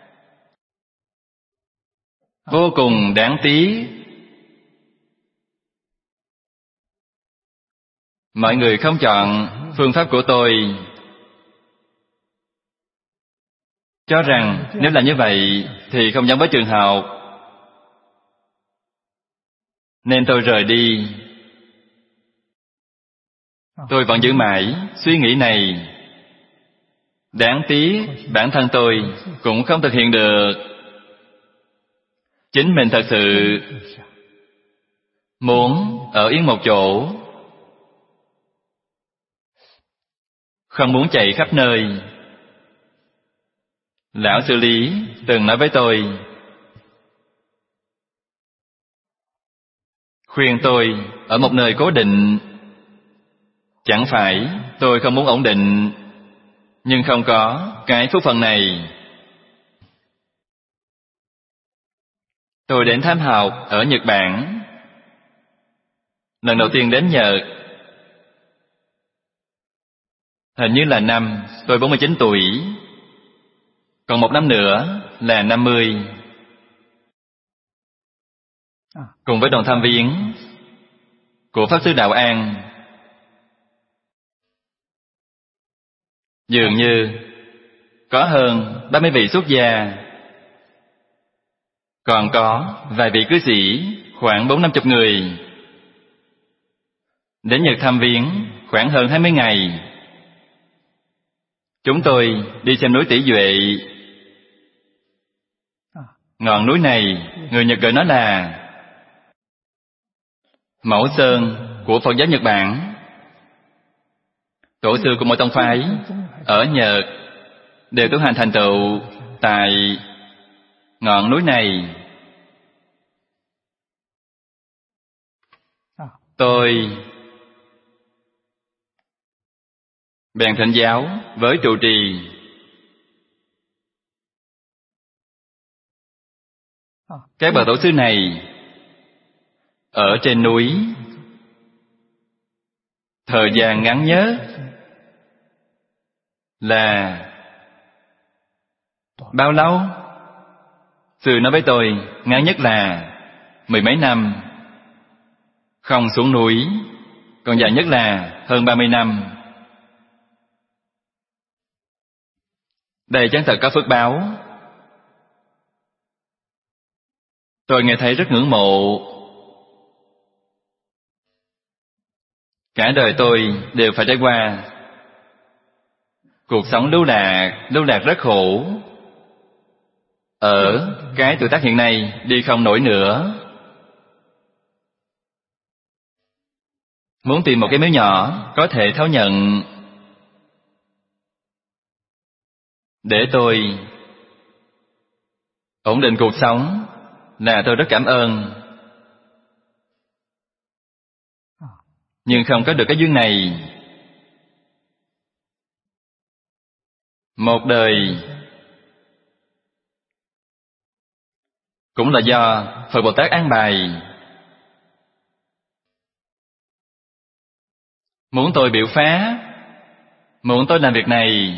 [SPEAKER 1] Vô cùng đáng tiếc, mọi người không chọn phương pháp của tôi, cho rằng nếu là như vậy thì không giống với trường học, nên tôi rời đi. Tôi vẫn giữ mãi suy nghĩ này. Đáng tiếc bản thân tôi cũng không thực hiện được. Chính mình thật sự muốn ở yên một chỗ, không muốn chạy khắp nơi. Lão Sư Lý từng nói với tôi, khuyên tôi ở một nơi cố định. Chẳng phải tôi không muốn ổn định, nhưng không có cái phúc phận này. Tôi đến tham học ở Nhật Bản. Lần đầu tiên đến Nhật, hình như là năm tôi bốn mươi chín tuổi. Còn một năm nữa là năm mươi. Cùng với đoàn tham viếng của Pháp Sư Đạo An, dường như có hơn ba mươi vị xuất gia, còn có vài vị cư sĩ, khoảng bốn năm chục người. Đến Nhật thăm viếng khoảng hơn hai mươi ngày. Chúng tôi đi xem núi Tỷ Duệ. Ngọn núi này, người Nhật gọi nó là Mẫu Sơn của Phật giáo Nhật Bản. Tổ sư của mỗi tông phái ở Nhật đều tu hành thành tựu tại ngọn núi này. Tôi bèn thỉnh giáo với trụ trì. Các bậc tổ sư này ở trên núi thời gian ngắn nhất là bao lâu? Sư nói với tôi ngắn nhất là mười mấy năm không xuống núi, còn dài nhất là hơn ba mươi năm. Đây chẳng thật có phước báo. Tôi nghe thấy rất ngưỡng mộ. Cả đời tôi đều phải trải qua cuộc sống lưu lạc, lưu lạc rất khổ. Ở cái tuổi tác hiện nay đi không nổi nữa. Muốn tìm một cái miếu nhỏ có thể thấu nhận để tôi ổn định cuộc sống là tôi rất cảm ơn. Nhưng không có được cái duyên này. Một đời cũng là do Phật Bồ Tát an bài. Muốn tôi biểu phá, muốn tôi làm việc này.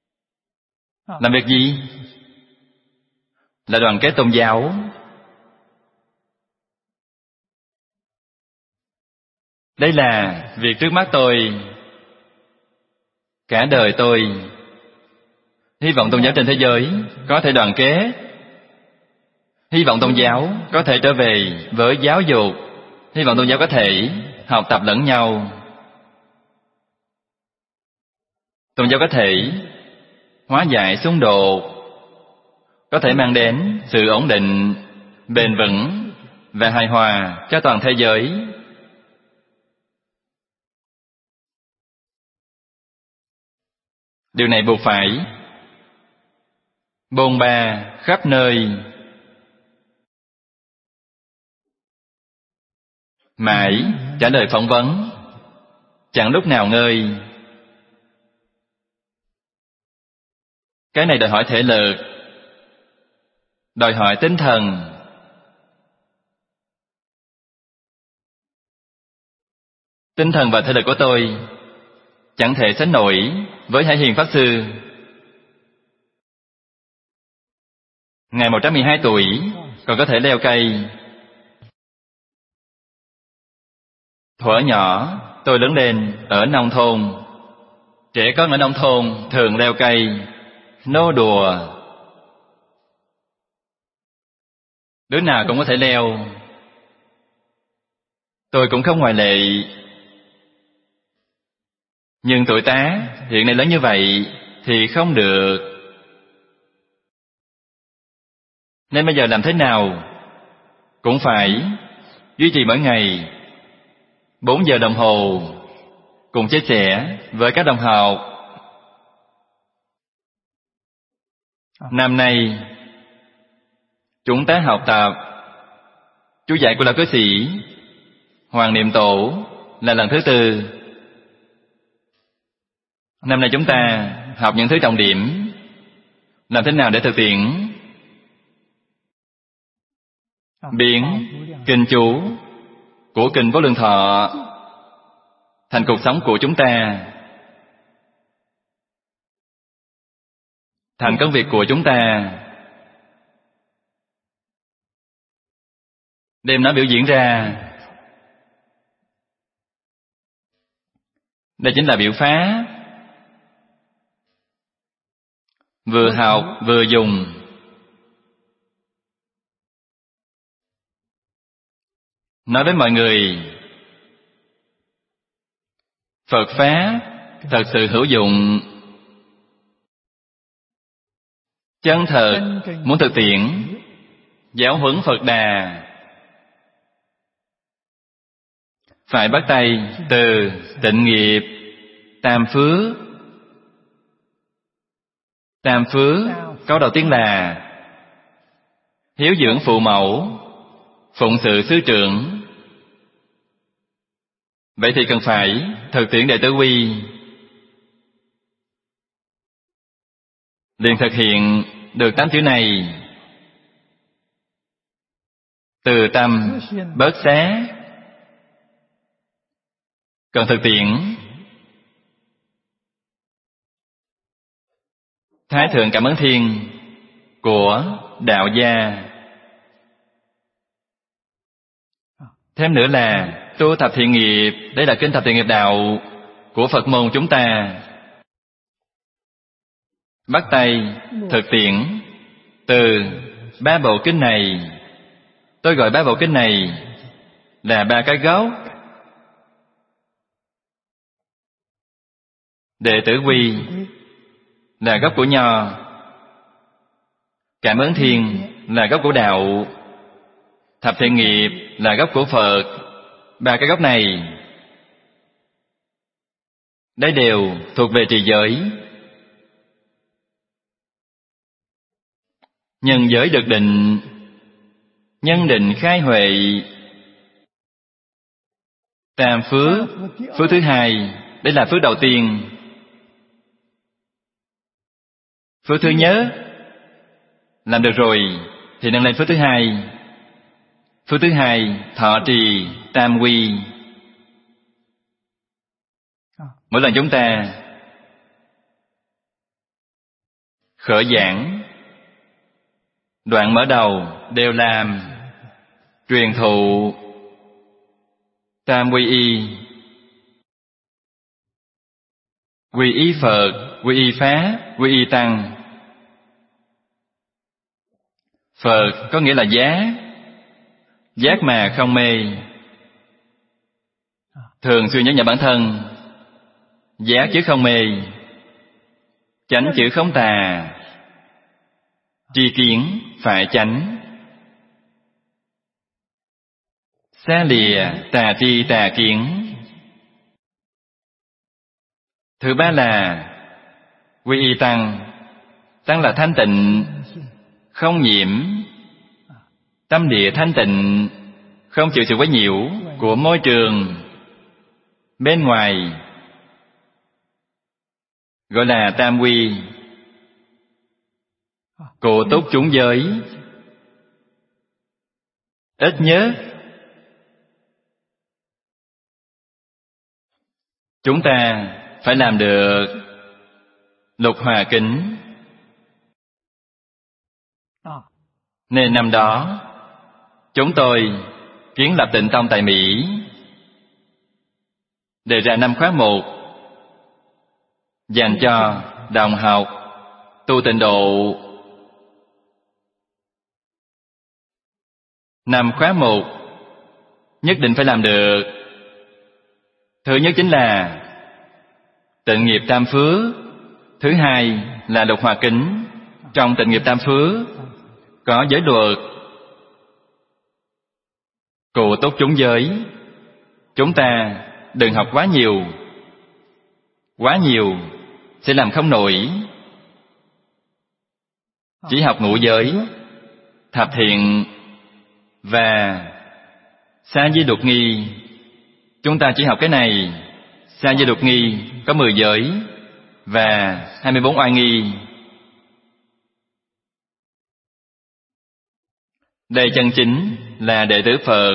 [SPEAKER 1] Làm việc gì? Là đoàn kết tôn giáo. Đây là việc trước mắt tôi, cả đời tôi. Hy vọng tôn giáo trên thế giới có thể đoàn kết. Hy vọng tôn giáo có thể trở về với giáo dục. Hy vọng tôn giáo có thể học tập lẫn nhau. Tôn giáo có thể hóa giải xung đột, có thể mang đến sự ổn định, bền vững và hài hòa cho toàn thế giới. Điều này buộc phải bôn ba khắp nơi, mãi trả lời phỏng vấn, chẳng lúc nào ngơi. Cái này đòi hỏi thể lực, đòi hỏi tinh thần. Tinh thần và thể lực của tôi chẳng thể sánh nổi với Hải Hiền Pháp Sư. Ngài một trăm mười hai tuổi còn có thể leo cây. Thuở nhỏ tôi lớn lên ở nông thôn. Trẻ con ở nông thôn thường leo cây, nô đùa. Đứa nào cũng có thể leo, tôi cũng không ngoại lệ. Nhưng tuổi tác hiện nay lớn như vậy thì không được. Nên bây giờ làm thế nào cũng phải duy trì mỗi ngày bốn giờ đồng hồ, cùng chia sẻ với các đồng học. Năm nay chúng ta học tập chú giải của Lão Cư Sĩ Hoàng Niệm Tổ là lần thứ tư. Năm nay chúng ta học những thứ trọng điểm. Làm thế nào để thực tiễn biến kinh chú của kinh Vô Lượng Thọ thành cuộc sống của chúng ta, thành công việc của chúng ta, đem nó biểu diễn ra. Đây chính là biểu pháp, vừa học vừa dùng. Nói với mọi người, Phật Pháp thật sự hữu dụng. Chân thật muốn thực tiễn giáo huấn Phật Đà, phải bắt tay từ tịnh nghiệp, tam phước. Tam phước câu đầu tiên là hiếu dưỡng phụ mẫu, phụng sự sư trưởng. Vậy thì cần phải thực tiễn đệ tử quy, liền thực hiện được tám chữ này. Từ tâm bớt xá, cần thực tiễn Thái Thượng Cảm Ứng Thiên của đạo gia. Thêm nữa là tu thập thiện nghiệp. Đây là kinh thập thiện nghiệp đạo của Phật môn chúng ta. Bắt tay thực tiễn từ ba bộ kinh này. Tôi gọi ba bộ kinh này là ba cái gốc. Đệ tử quy là gốc của nho, Cảm Ứng Thiên là gốc của đạo, thập thiện nghiệp là gốc của Phật. Ba cái gốc này, đây đều thuộc về trì giới. Nhân giới được định, nhân định khai huệ. Tam phước, phước thứ hai, đây là phước đầu tiên. Phước thứ nhất làm được rồi thì nâng lên phước thứ hai. Phước thứ hai thọ trì tam quy. Mỗi lần chúng ta khởi giảng, đoạn mở đầu đều làm truyền thụ tam quy y, Quy y Phật, quy y Pháp, quy y Tăng. Phật có nghĩa là giác, giác mà không mê. Thường xuyên nhắc nhở bản thân, giác chứ không mê, chánh chứ không tà, tri kiến phải chánh, xa lìa tà tri tà kiến. Thứ ba là quy y Tăng. Tăng là thanh tịnh, không nhiễm, tâm địa thanh tịnh, không chịu sự quấy nhiễu của môi trường bên ngoài, gọi là tam quy. Cụ túc chúng giới, ít nhất chúng ta phải làm được lục hòa kính. Nên năm đó chúng tôi kiến lập Tịnh Tông tại Mỹ, đề ra năm khóa một dành cho đồng học tu tịnh độ. Năm khóa một nhất định phải làm được. Thứ nhất chính là tịnh nghiệp tam phước. Thứ hai là lục hòa kính. Trong tịnh nghiệp tam phước có giới luật, cụ túc chúng giới. Chúng ta đừng học quá nhiều, quá nhiều sẽ làm không nổi. Chỉ học ngũ giới, thập thiện và sa di đột nghi. Chúng ta chỉ học cái này. Sa di đột nghi có mười giới và hai mươi bốn oai nghi. Đây chân chính là đệ tử Phật.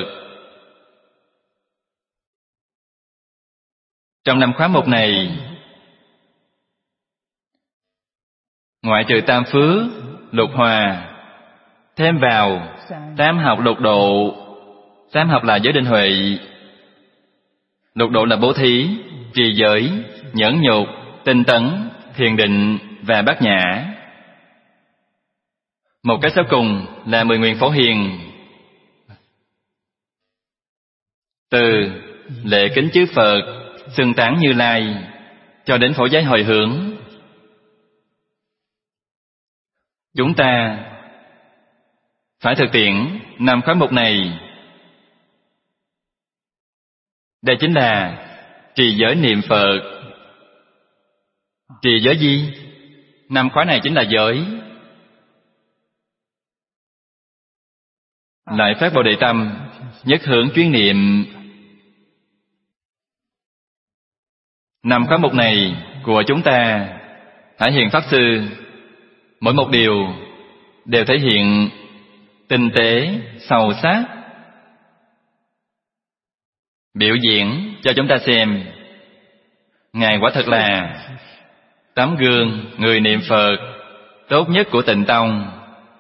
[SPEAKER 1] Trong năm khóa một này, ngoại trừ tam phước, lục hòa, thêm vào tam học lục độ. Tam học là giới định huệ, lục độ là bố thí, trì giới, nhẫn nhục, tinh tấn, thiền định và bát nhã. Một cái sau cùng là mười nguyện phổ hiền. Từ lễ kính chư Phật, xưng tán Như Lai cho đến phổ giới hồi hướng, chúng ta phải thực tiễn năm khóa mục này. Đây chính là trì giới niệm Phật. Trì giới gì? Năm khóa này chính là giới. Lại phát Bồ Đề tâm, nhất hướng chuyên niệm. Năm khóa mục này của chúng ta, Hải Hiền Pháp Sư, mỗi một điều đều thể hiện tinh tế, sâu sắc, biểu diễn cho chúng ta xem. Ngài quả thật là tấm gương người niệm Phật tốt nhất của Tịnh Tông.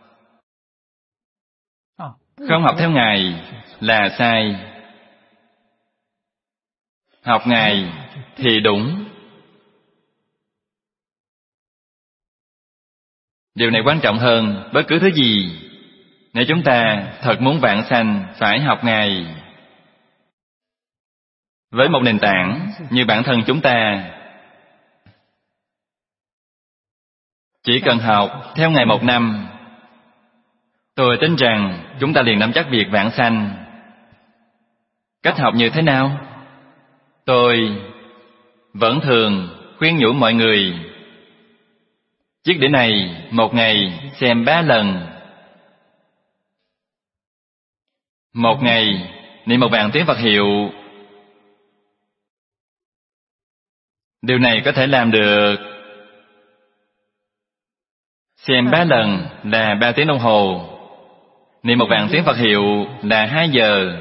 [SPEAKER 1] Không học theo Ngài là sai, học Ngài thì đúng. Điều này quan trọng hơn bất cứ thứ gì. Nếu chúng ta thật muốn vãng sanh, phải học Ngài. Với một nền tảng như bản thân chúng ta, chỉ cần học theo Ngài một năm, tôi tin rằng chúng ta liền nắm chắc việc vãng sanh. Cách học như thế nào? Tôi vẫn thường khuyên nhủ mọi người, chiếc đĩa này một ngày xem ba lần. Một ngày niệm một vạn tiếng Phật hiệu. Điều này có thể làm được. Xem ba lần là ba tiếng đồng hồ. Niệm một vạn tiếng Phật hiệu là hai giờ.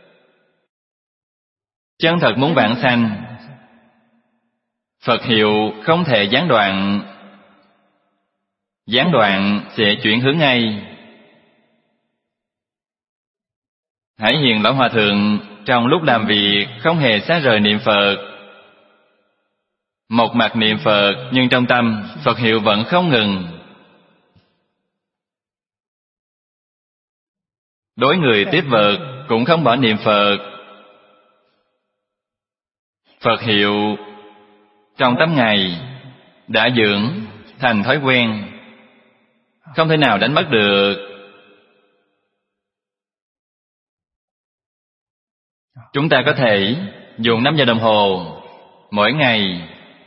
[SPEAKER 1] Chân thật muốn vãng sanh, Phật hiệu không thể gián đoạn. Gián đoạn sẽ chuyển hướng ngay. Hải Hiền Lão Hòa Thượng trong lúc làm việc không hề xa rời niệm Phật. Một mặt niệm Phật, nhưng trong tâm Phật hiệu vẫn không ngừng. Đối người tiếp vật cũng không bỏ niệm Phật. Phật hiệu trong tâm Ngài đã dưỡng thành thói quen, không thể nào đánh mất được. Chúng ta có thể dùng năm giờ đồng hồ mỗi ngày.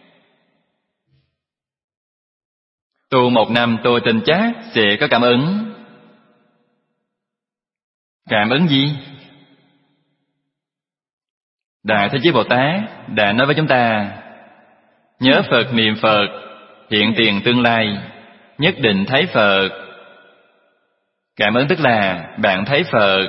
[SPEAKER 1] Tu một năm tôi tin chắc sẽ có cảm ứng. Cảm ứng gì? Đại Thế Chí Bồ Tát đã nói với chúng ta: nhớ Phật niệm Phật, hiện tiền tương lai, nhất định thấy Phật. Cảm ứng tức là bạn thấy Phật.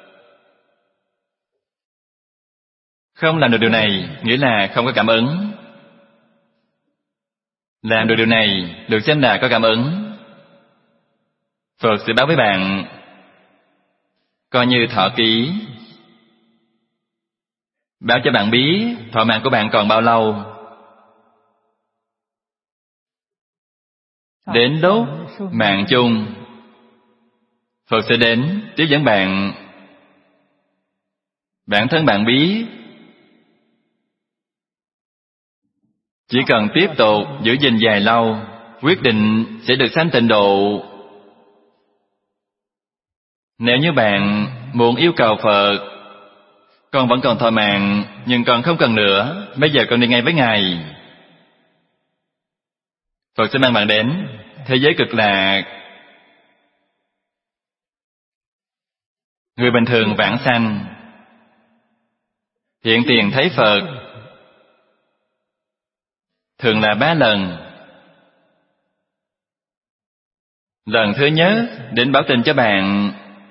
[SPEAKER 1] Không làm được điều này nghĩa là không có cảm ứng. Làm được điều này được xem là có cảm ứng. Phật sẽ báo với bạn, coi như thọ ký, báo cho bạn biết thọ mạng của bạn còn bao lâu. Đến lúc mạng chung, Phật sẽ đến tiếp dẫn bạn. Bản thân bạn biết, chỉ cần tiếp tục giữ gìn dài lâu, quyết định sẽ được sanh tịnh độ. Nếu như bạn muốn yêu cầu Phật, con vẫn còn thọ mạng, nhưng con không cần nữa, bây giờ con đi ngay với Ngài, Phật sẽ mang bạn đến thế giới cực lạc. Người bình thường vãng sanh, hiện tiền thấy Phật thường là ba lần. Lần thứ nhất đến báo tin cho bạn,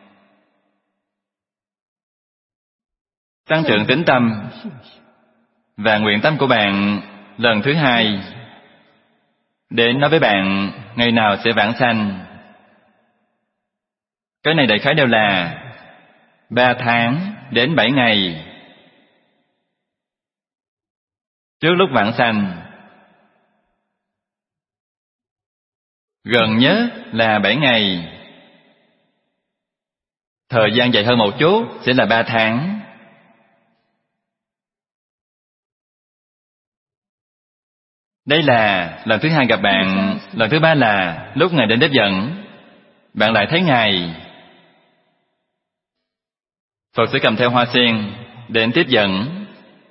[SPEAKER 1] tăng trưởng tín tâm và nguyện tâm của bạn. Lần thứ hai đến nói với bạn ngày nào sẽ vãng sanh. Cái này đại khái đều là ba tháng đến bảy ngày trước lúc vãng sanh. Gần nhất là bảy ngày. Thời gian dài hơn một chút sẽ là ba tháng. Đây là lần thứ hai gặp bạn. Lần thứ ba là lúc Ngài đến tiếp dẫn, bạn lại thấy Ngài. Phật sẽ cầm theo hoa sen đến tiếp dẫn.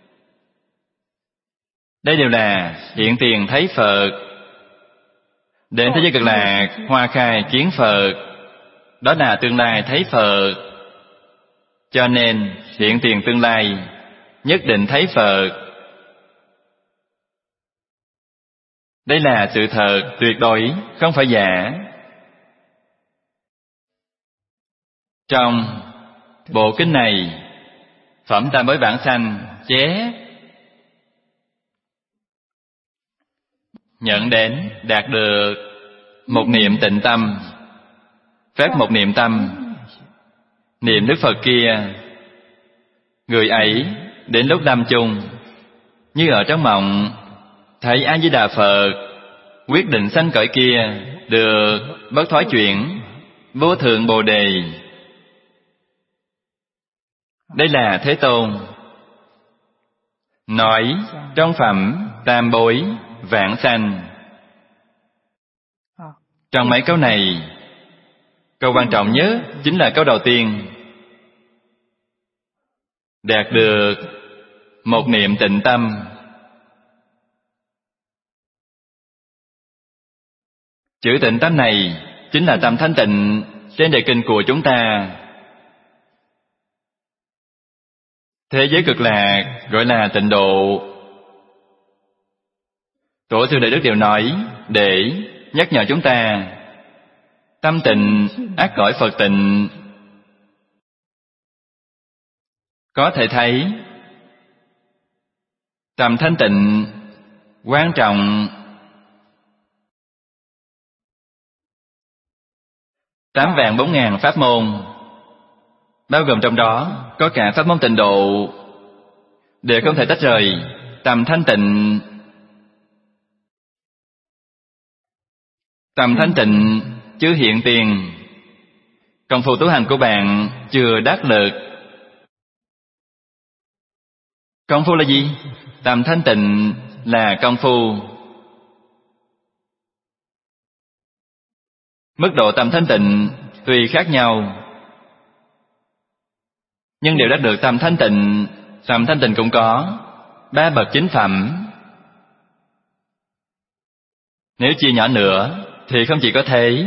[SPEAKER 1] Đây đều là hiện tiền thấy Phật. Đến thế giới cực lạc, hoa khai kiến Phật, đó là tương lai thấy Phật. Cho nên hiện tiền tương lai nhất định thấy Phật. Đây là sự thật tuyệt đối, không phải giả. Trong bộ kinh này, Phẩm Tam Bối Vãng Sanh chế nhận đến đạt được một niệm tịnh tâm, phát một niệm tâm, niệm Đức Phật kia. Người ấy đến lúc lâm chung, như ở trong mộng, thấy A Di Đà Phật, quyết định sanh cõi kia, được bất thoái chuyển, vô thượng Bồ Đề. Đây là Thế Tôn nói trong Phẩm Tam Bối Vãng Sanh. Trong mấy câu này, câu quan trọng nhất chính là câu đầu tiên: đạt được một niệm tịnh tâm. Chữ tịnh tâm này chính là tâm thanh tịnh trên đề kinh của chúng ta. Thế giới cực lạc gọi là tịnh độ. Tổ sư Đại Đức đều nói để nhắc nhở chúng ta, tâm tịnh ắt cõi Phật tịnh. Có thể thấy tâm thanh tịnh quan trọng. Tám vạn bốn ngàn pháp môn, bao gồm trong đó có cả pháp môn tịnh độ, đều không thể tách rời tâm thanh tịnh. Tâm thanh tịnh chưa hiện tiền. Công phu tu hành của bạn chưa đắc lực. Công phu là gì? Tâm thanh tịnh là công phu. Mức độ tâm thanh tịnh tuy khác nhau, nhưng đều đắc được tâm thanh tịnh. Tâm thanh tịnh cũng có ba bậc chính phẩm. Nếu chia nhỏ nữa thì không chỉ có thế.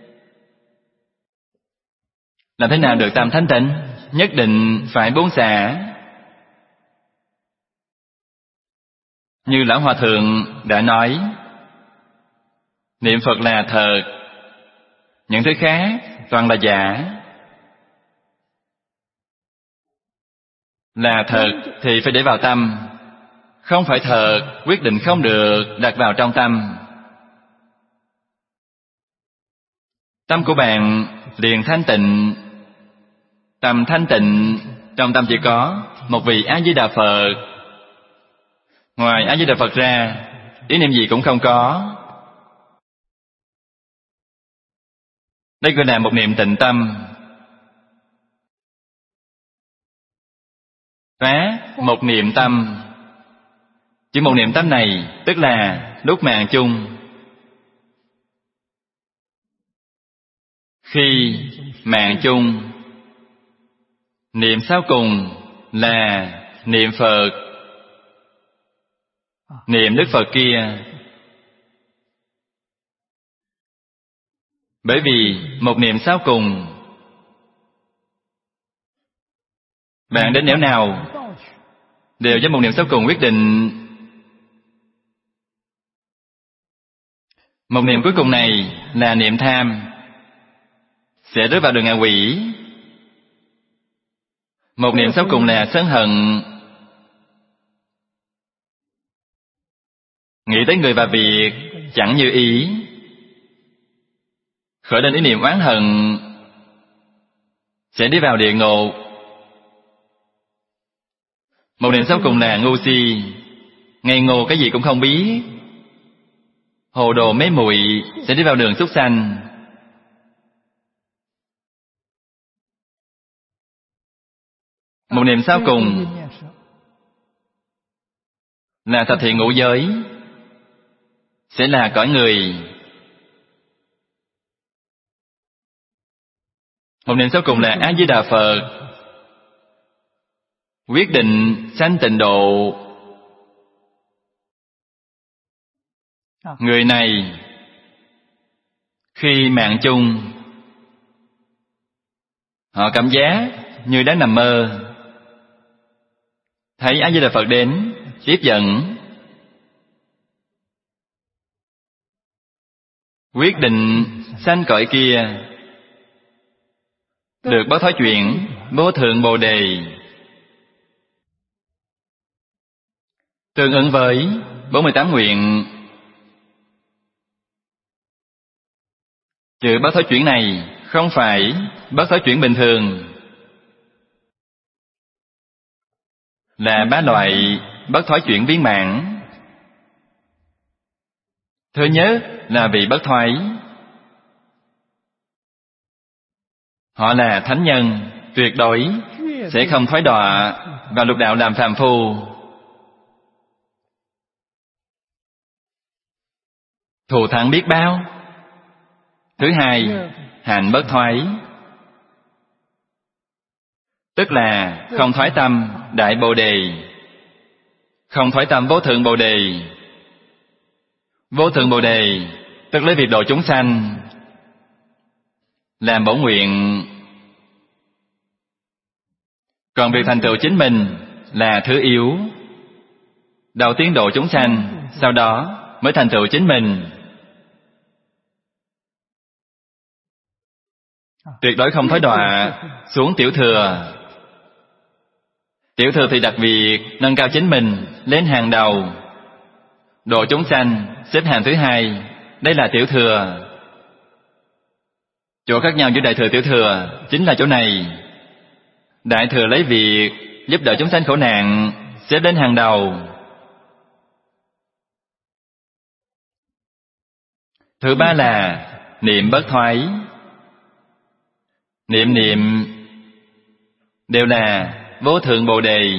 [SPEAKER 1] Làm thế nào được tâm thanh tịnh? Nhất định phải buông xả. Như Lão Hòa Thượng đã nói, niệm Phật là thật, những thứ khác toàn là giả. Là thật thì phải để vào tâm, không phải thật quyết định không được đặt vào trong tâm. Tâm của bạn liền thanh tịnh. Tâm thanh tịnh, trong tâm chỉ có một vị A Di Đà Phật. Ngoài A Di Đà Phật ra, ý niệm gì cũng không có. Đây gọi là một niệm tịnh tâm. Phá một niệm tâm. Chỉ một niệm tâm này tức là lúc mạng chung. Khi mạng chung, niệm sau cùng là niệm Phật. Niệm Đức Phật kia. Bởi vì một niệm sau cùng, bạn đến nẻo nào đều do một niệm sau cùng quyết định. Một niệm cuối cùng này là niệm tham, sẽ rớt vào đường ngạ quỷ. Một niệm sau cùng là sân hận, nghĩ tới người và việc chẳng như ý, khởi lên ý niệm oán hận, sẽ đi vào địa ngục. Một niệm sau cùng là ngu si, ngây ngô cái gì cũng không biết, hồ đồ mê muội, sẽ đi vào đường súc sanh. Một niệm sau cùng là thập thiện ngũ giới, sẽ là cõi người. Một niệm sau cùng là A Di Đà Phật, quyết định sanh tịnh độ. Người này khi mạng chung, họ cảm giác như đang nằm mơ, thấy A Di Đà Phật đến tiếp dẫn, quyết định sanh cõi kia, được báo thoái chuyển vô thượng bồ đề. Tương ứng với bốn mươi tám nguyện. Chữ báo thoái chuyển này không phải báo thoái chuyển bình thường, là ba loại bất thoái chuyển viên mãn. Thứ nhất là vị bất thoái. Họ là thánh nhân, tuyệt đối sẽ không thoái đọa vào lục đạo làm phàm phu. Thù thắng biết bao. Thứ hai, hạnh bất thoái, tức là không thoái tâm đại bồ đề, không thoái tâm vô thượng bồ đề. Vô thượng bồ đề tức lấy việc độ chúng sanh làm bổn nguyện, còn việc thành tựu chính mình là thứ yếu. Đầu tiên độ chúng sanh, sau đó mới thành tựu chính mình. Tuyệt đối không thoái đọa xuống tiểu thừa. Tiểu thừa thì đặc biệt nâng cao chính mình lên hàng đầu, độ chúng sanh xếp hàng thứ hai. Đây là tiểu thừa. Chỗ khác nhau giữa đại thừa tiểu thừa chính là chỗ này. Đại thừa lấy việc giúp đỡ chúng sanh khổ nạn xếp đến hàng đầu. Thứ ba là niệm bất thoái. Niệm niệm đều là vô thượng Bồ Đề,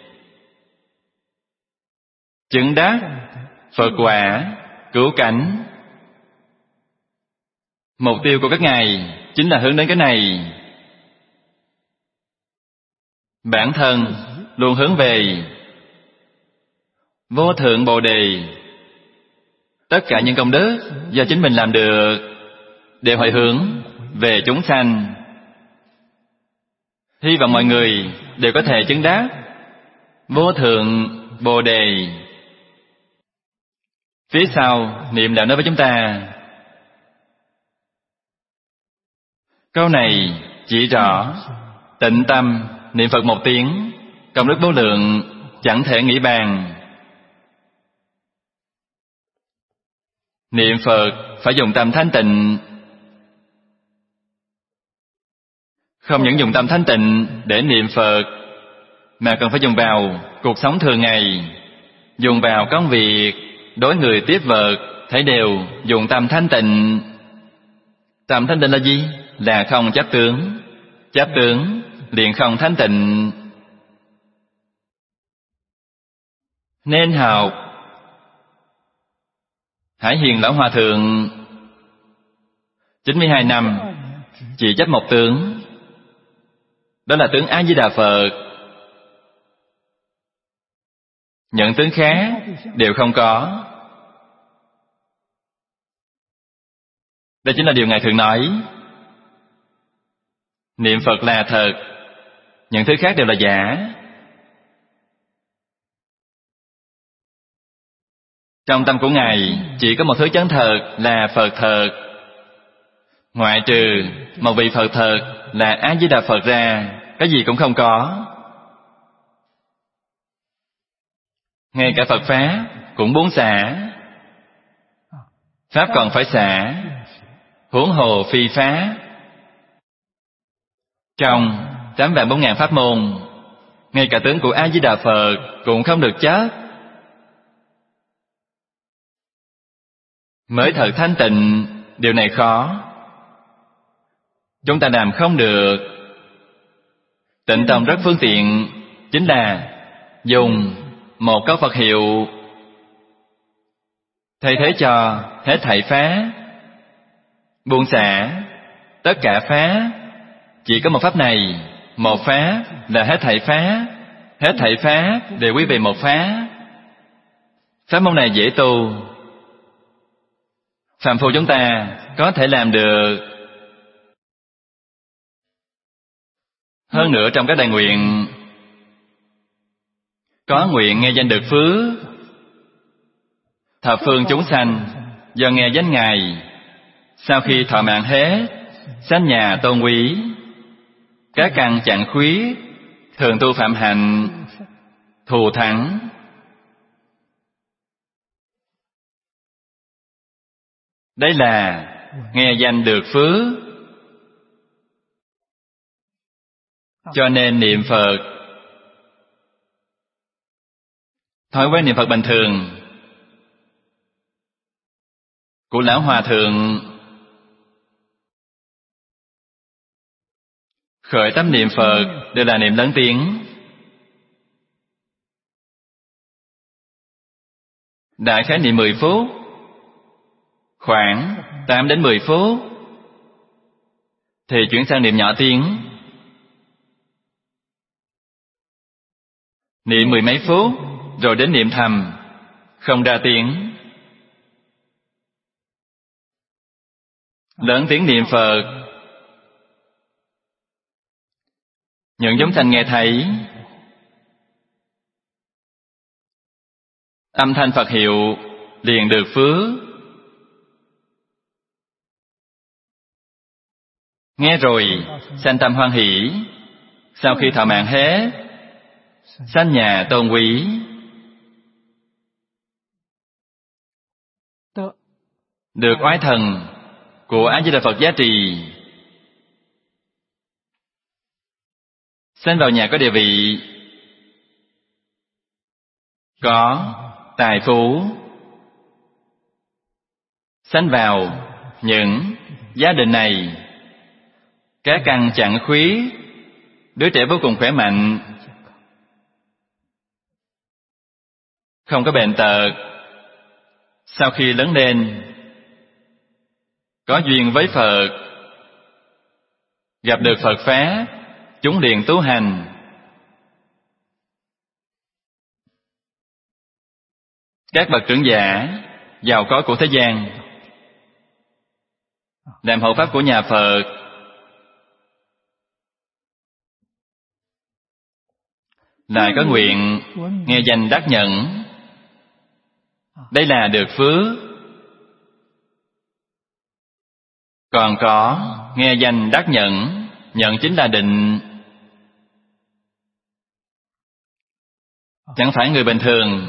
[SPEAKER 1] chứng đắc Phật quả, cứu cánh. Mục tiêu của các ngài chính là hướng đến cái này. Bản thân luôn hướng về vô thượng Bồ Đề. Tất cả những công đức do chính mình làm được đều hồi hướng về chúng sanh. Hy vọng mọi người đều có thể chứng đắc vô thượng Bồ Đề. Phía sau niệm đạo nói với chúng ta, câu này chỉ rõ tịnh tâm niệm Phật một tiếng, công đức vô lượng chẳng thể nghĩ bàn. Niệm Phật phải dùng tâm thanh tịnh. Không những dùng tâm thanh tịnh để niệm Phật, mà cần phải dùng vào cuộc sống thường ngày, dùng vào công việc, đối người tiếp vật, thấy đều dùng tâm thanh tịnh. Tâm thanh tịnh là gì? Là không chấp tướng. Chấp tướng liền không thanh tịnh. Nên học Hải Hiền Lão Hòa Thượng chín mươi hai năm chỉ chấp một tướng, đó là tướng A-di-đà Phật. Những tướng khác đều không có. Đây chính là điều Ngài thường nói, niệm Phật là thật, những thứ khác đều là giả. Trong tâm của Ngài chỉ có một thứ chân thật là Phật thật. Ngoại trừ một vị Phật thật là A-di-đà Phật ra, cái gì cũng không có. Ngay cả Phật Pháp cũng muốn xả. Pháp còn phải xả, huống hồ phi Pháp. Trong tám vạn bốn ngàn pháp môn, ngay cả tướng của A-di-đà Phật cũng không được chấp. Mới thật thanh tịnh, điều này khó. Chúng ta làm không được. Tịnh tông rất phương tiện, chính là dùng một câu Phật hiệu thay thế cho hết thảy pháp, buông xả tất cả pháp. Chỉ có một pháp này, một pháp là hết thảy pháp, hết thảy pháp đều quy về một pháp. Pháp môn này dễ tu, phàm phu chúng ta có thể làm được. Hơn nữa trong các đại nguyện có nguyện nghe danh được phước. Thập phương chúng sanh do nghe danh Ngài, sau khi thọ mạng hết, sanh nhà tôn quý. Các căn chẳng khuyết, thường tu phạm hạnh, thù thắng. Đây là nghe danh được phước. Cho nên niệm Phật, thói quen niệm Phật bình thường của Lão Hòa Thượng, khởi tâm niệm Phật đều là niệm lớn tiếng. Đại khái niệm mười phút, khoảng tám đến mười phút, thì chuyển sang niệm nhỏ tiếng. Niệm mười mấy phút, rồi đến niệm thầm, không ra tiếng. Lớn tiếng niệm Phật, những chúng sanh nghe thấy âm thanh Phật hiệu liền được phước. Nghe rồi sanh tâm hoan hỷ, sau khi thọ mạng hết, sanh nhà tôn quý. Được oai thần của A-di-đà Phật giá trì, sanh vào nhà có địa vị, có tài phú, sanh vào những gia đình này. Các căn chặn khuyết, đứa trẻ vô cùng khỏe mạnh, không có bệnh tật. Sau khi lớn lên, có duyên với Phật, gặp được Phật Pháp, chúng liền tu hành. Các bậc trưởng giả giàu có của thế gian, làm hộ pháp của nhà Phật, lại có nguyện nghe danh đắc nhẫn. Đây là được phước. Còn có nghe danh đắc nhẫn, nhận chính là định. Chẳng phải người bình thường.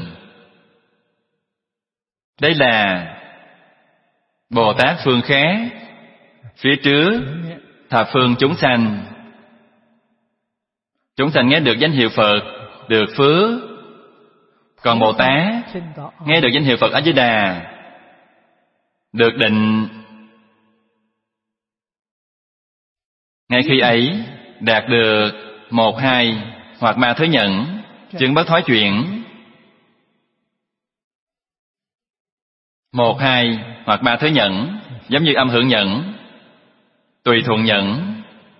[SPEAKER 1] Đây là Bồ Tát phương khác. Phía trước thập phương chúng sanh. Chúng sanh nghe được danh hiệu Phật, được phước. Còn Bồ Tát nghe được danh hiệu Phật A-di-đà, được định. Ngay khi ấy đạt được một, hai hoặc ba thứ nhẫn, chứng bất thói chuyển. Một, hai hoặc ba thứ nhẫn, giống như âm hưởng nhẫn, tùy thuận nhẫn,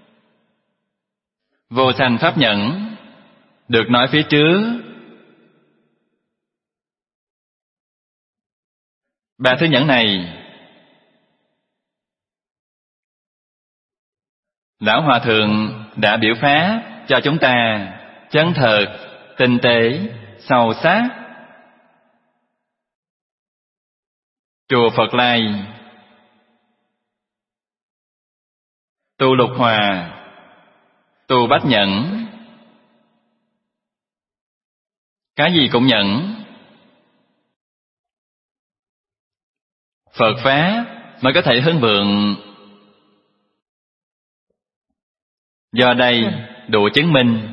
[SPEAKER 1] vô sanh pháp nhẫn, được nói phía trước. Ba thứ nhẫn này, Lão Hòa Thượng đã biểu pháp cho chúng ta chân thật, tinh tế, sâu sắc. Chùa Phật Lai, tu Lục Hòa, tu Bách Nhẫn, cái gì cũng nhẫn. Phật Pháp mới có thể hưng vượng. Do đây đủ chứng minh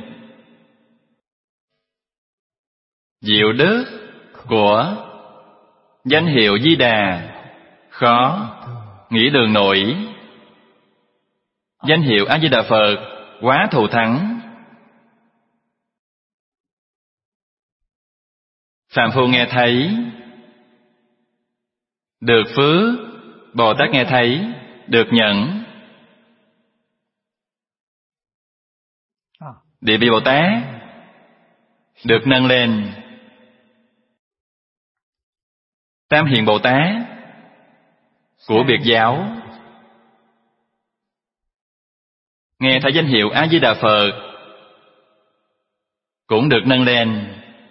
[SPEAKER 1] diệu đức của danh hiệu Di Đà khó nghĩ đường nổi. Danh hiệu A Di Đà Phật quá thù thắng. Phàm phu nghe thấy được phước, Bồ Tát nghe thấy được nhẫn. Địa vị Bồ Tát được nâng lên. Tam Hiền Bồ Tát của Biệt giáo nghe thấy danh hiệu A Di Đà Phật cũng được nâng lên.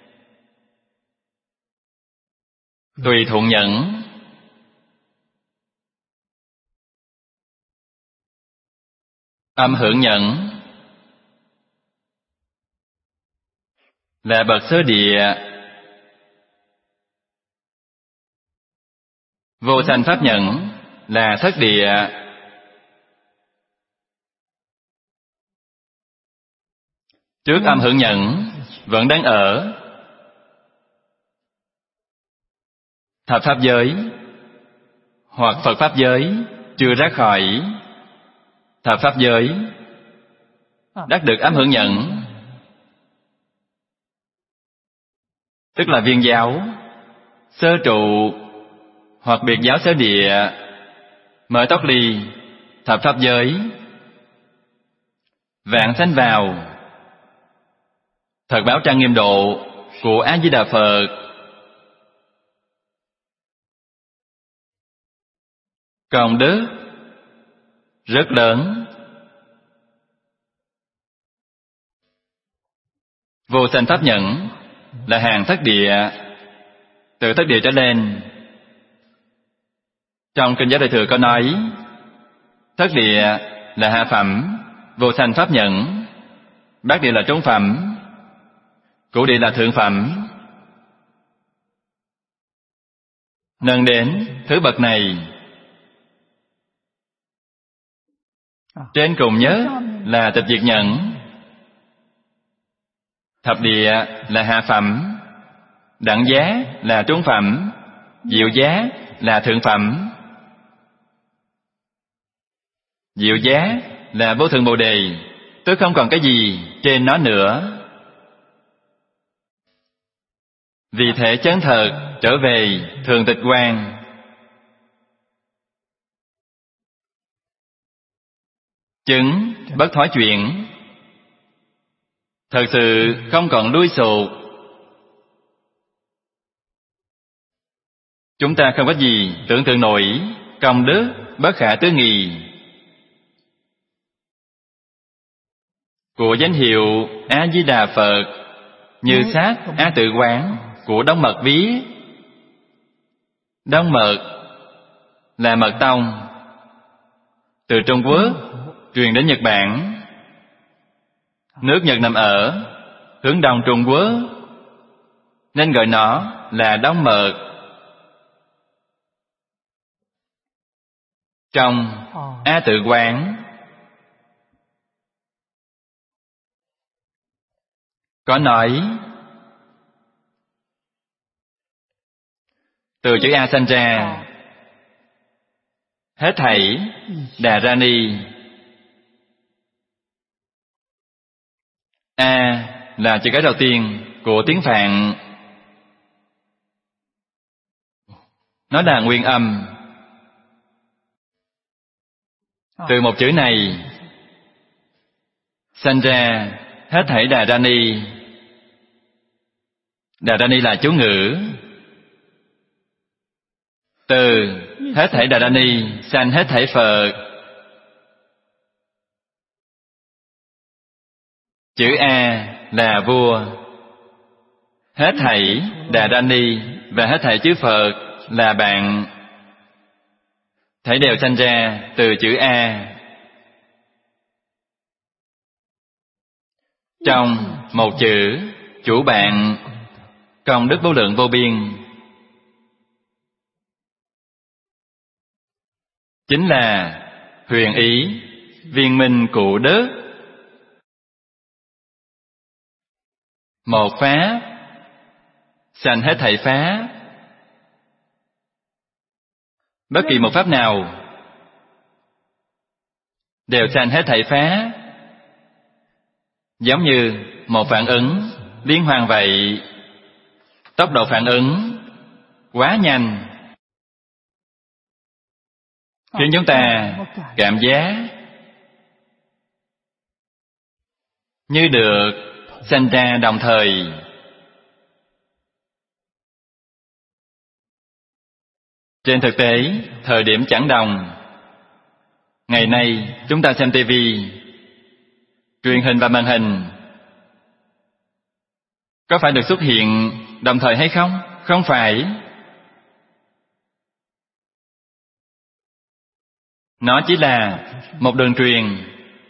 [SPEAKER 1] Tùy thuận nhẫn, âm hưởng nhẫn là bậc sơ địa. Vô sanh pháp nhẫn là thất địa. Trước âm hưởng nhẫn vẫn đang ở thập pháp giới hoặc Phật pháp giới, chưa ra khỏi thập pháp giới, đắc được âm hưởng nhẫn, tức là viên giáo sơ trụ hoặc biệt giáo sơ địa, mới tóc ly thập pháp giới. Vạn sanh vào thật báo trang nghiêm độ của A Di Đà Phật. Công đức rất lớn. Vô sanh pháp nhẫn là hàng thất địa, từ thất địa trở lên. Trong Kinh Giáo Đại Thừa có nói, thất địa là hạ phẩm, vô sanh pháp nhẫn. Bát địa là trung phẩm, cửu địa là thượng phẩm. Nâng đến thứ bậc này, trên cùng nhất là tịch diệt nhẫn. Thập địa là hạ phẩm, đẳng giá là trung phẩm, diệu giá là thượng phẩm. Diệu giác là vô thượng Bồ Đề, tức không còn cái gì trên nó nữa. Vì thể chân thật trở về thường tịch quan. Chứng bất thoái chuyển, thật sự không còn lui sụp. Chúng ta không có gì tưởng tượng nổi công đức bất khả tư nghị của danh hiệu A Di Đà Phật, như sách A Tự Quán của Đông Mật viết. Đông Mật là mật tông từ Trung Quốc truyền đến Nhật Bản. Nước Nhật nằm ở hướng đông Trung Quốc, nên gọi nó là Đông Mật. Trong A Tự Quán có nói từ chữ A sanh ra hết thảy Đà Ra Ni. A là chữ cái đầu tiên của tiếng Phạn, nó là nguyên âm. Từ một chữ này sanh ra hết thảy Đà Ra Ni. Đà Ra Ni là chú ngữ. Từ hết thảy Đà Ra Ni sanh hết thảy Phật. Chữ A là vua. Hết thảy Đà Ra Ni và hết thảy chư Phật là bạn. Thảy đều sanh ra từ chữ A. Trong một chữ chủ bạn, công đức vô lượng vô biên, chính là huyền ý viên minh cụ đức. Một pháp sanh hết thảy pháp. Bất kỳ một pháp nào đều sanh hết thảy pháp. Giống như một phản ứng liên hoàn vậy. Tốc độ phản ứng quá nhanh, khiến chúng ta cảm giác như được sanh ra đồng thời. Trên thực tế, thời điểm chẳng đồng. Ngày nay chúng ta xem tivi, truyền hình và màn hình có phải được xuất hiện đồng thời hay không? Không phải. Nó chỉ là một đường truyền.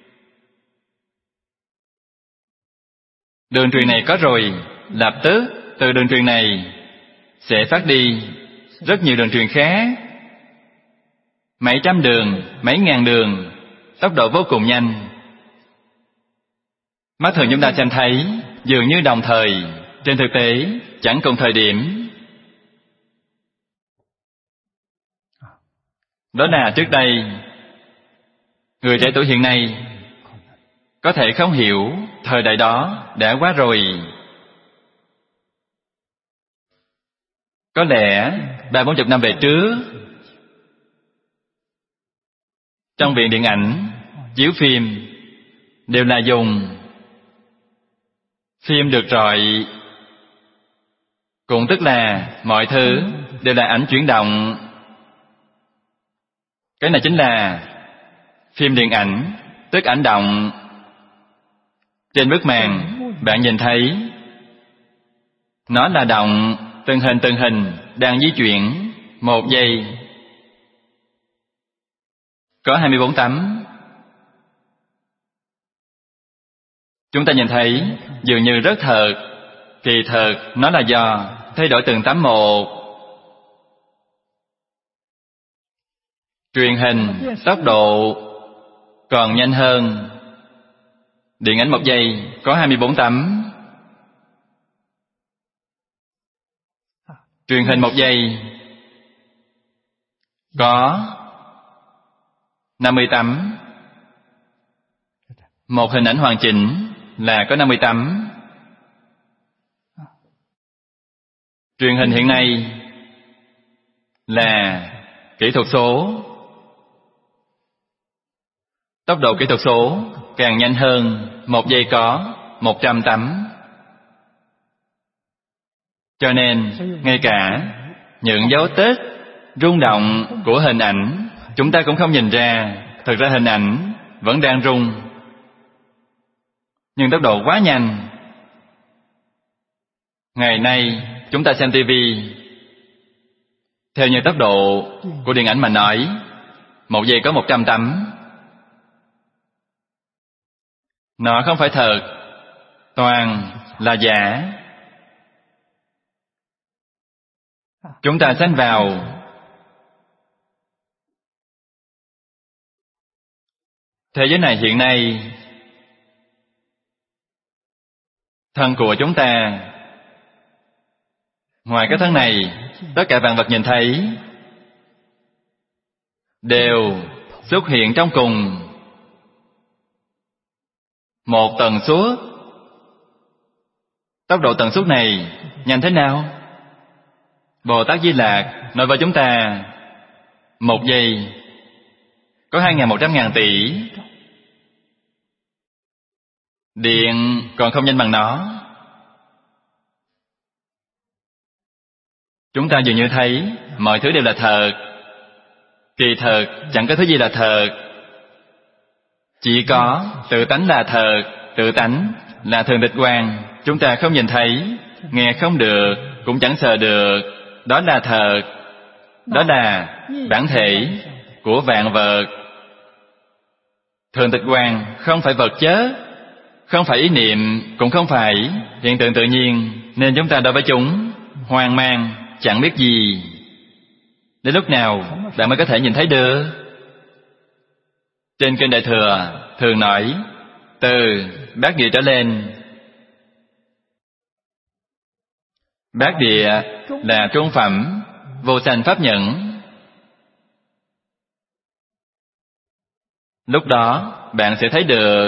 [SPEAKER 1] Đường truyền này có rồi, lập tức từ đường truyền này sẽ phát đi rất nhiều đường truyền khác. Mấy trăm đường, mấy ngàn đường, tốc độ vô cùng nhanh. Mắt thường chúng ta xem thấy dường như đồng thời, trên thực tế chẳng cùng thời điểm. Đó là trước đây. Người trẻ tuổi hiện nay có thể không hiểu thời đại đó đã quá rồi. Có lẽ ba bốn chục năm về trước, trong viện điện ảnh chiếu phim đều là dùng phim được rọi, cũng tức là mọi thứ đều là ảnh chuyển động. Cái này chính là phim điện ảnh, tức ảnh động. Trên bức màn bạn nhìn thấy nó là động, từng hình từng hình đang di chuyển một giây. Có hai mươi bốn tấm. Chúng ta nhìn thấy dường như rất thật, kỳ thực nó là do thay đổi từng tấm một. Truyền hình tốc độ còn nhanh hơn. Điện ảnh một giây có hai mươi bốn tấm. Truyền hình một giây có năm mươi tấm. Một hình ảnh hoàn chỉnh là có năm mươi tấm. Truyền hình hiện nay là kỹ thuật số. Tốc độ kỹ thuật số càng nhanh hơn, một giây có một trăm tấm. Cho nên, ngay cả những dấu tích rung động của hình ảnh chúng ta cũng không nhìn ra. Thực ra hình ảnh vẫn đang rung, nhưng tốc độ quá nhanh. Ngày nay chúng ta xem tivi, theo như tốc độ của điện ảnh mà nói, một giây có một trăm tấm. Nó không phải thật, toàn là giả. Chúng ta sanh vào thế giới này hiện nay, thân của chúng ta, ngoài cái thân này, tất cả vạn vật nhìn thấy đều xuất hiện trong cùng một tần suất. Tốc độ tần suất này nhanh thế nào? Bồ Tát Di Lạc nói với chúng ta, một giây có hai nghìn một trăm ngàn tỷ. Điện còn không nhanh bằng nó. Chúng ta dường như thấy mọi thứ đều là thật. Kỳ thực chẳng có thứ gì là thật. Chỉ có tự tánh là thật. Tự tánh là thường tịch quan. Chúng ta không nhìn thấy, nghe không được, cũng chẳng sờ được. Đó là thật. Đó là bản thể của vạn vật. Thường tịch quan không phải vật chất, không phải ý niệm, cũng không phải hiện tượng tự nhiên, nên chúng ta đối với chúng hoang mang, chẳng biết gì. Đến lúc nào bạn mới có thể nhìn thấy được? Trên Kinh Đại Thừa thường nói, từ bát địa trở lên. Bát địa là trung phẩm, vô sanh pháp nhẫn. Lúc đó bạn sẽ thấy được.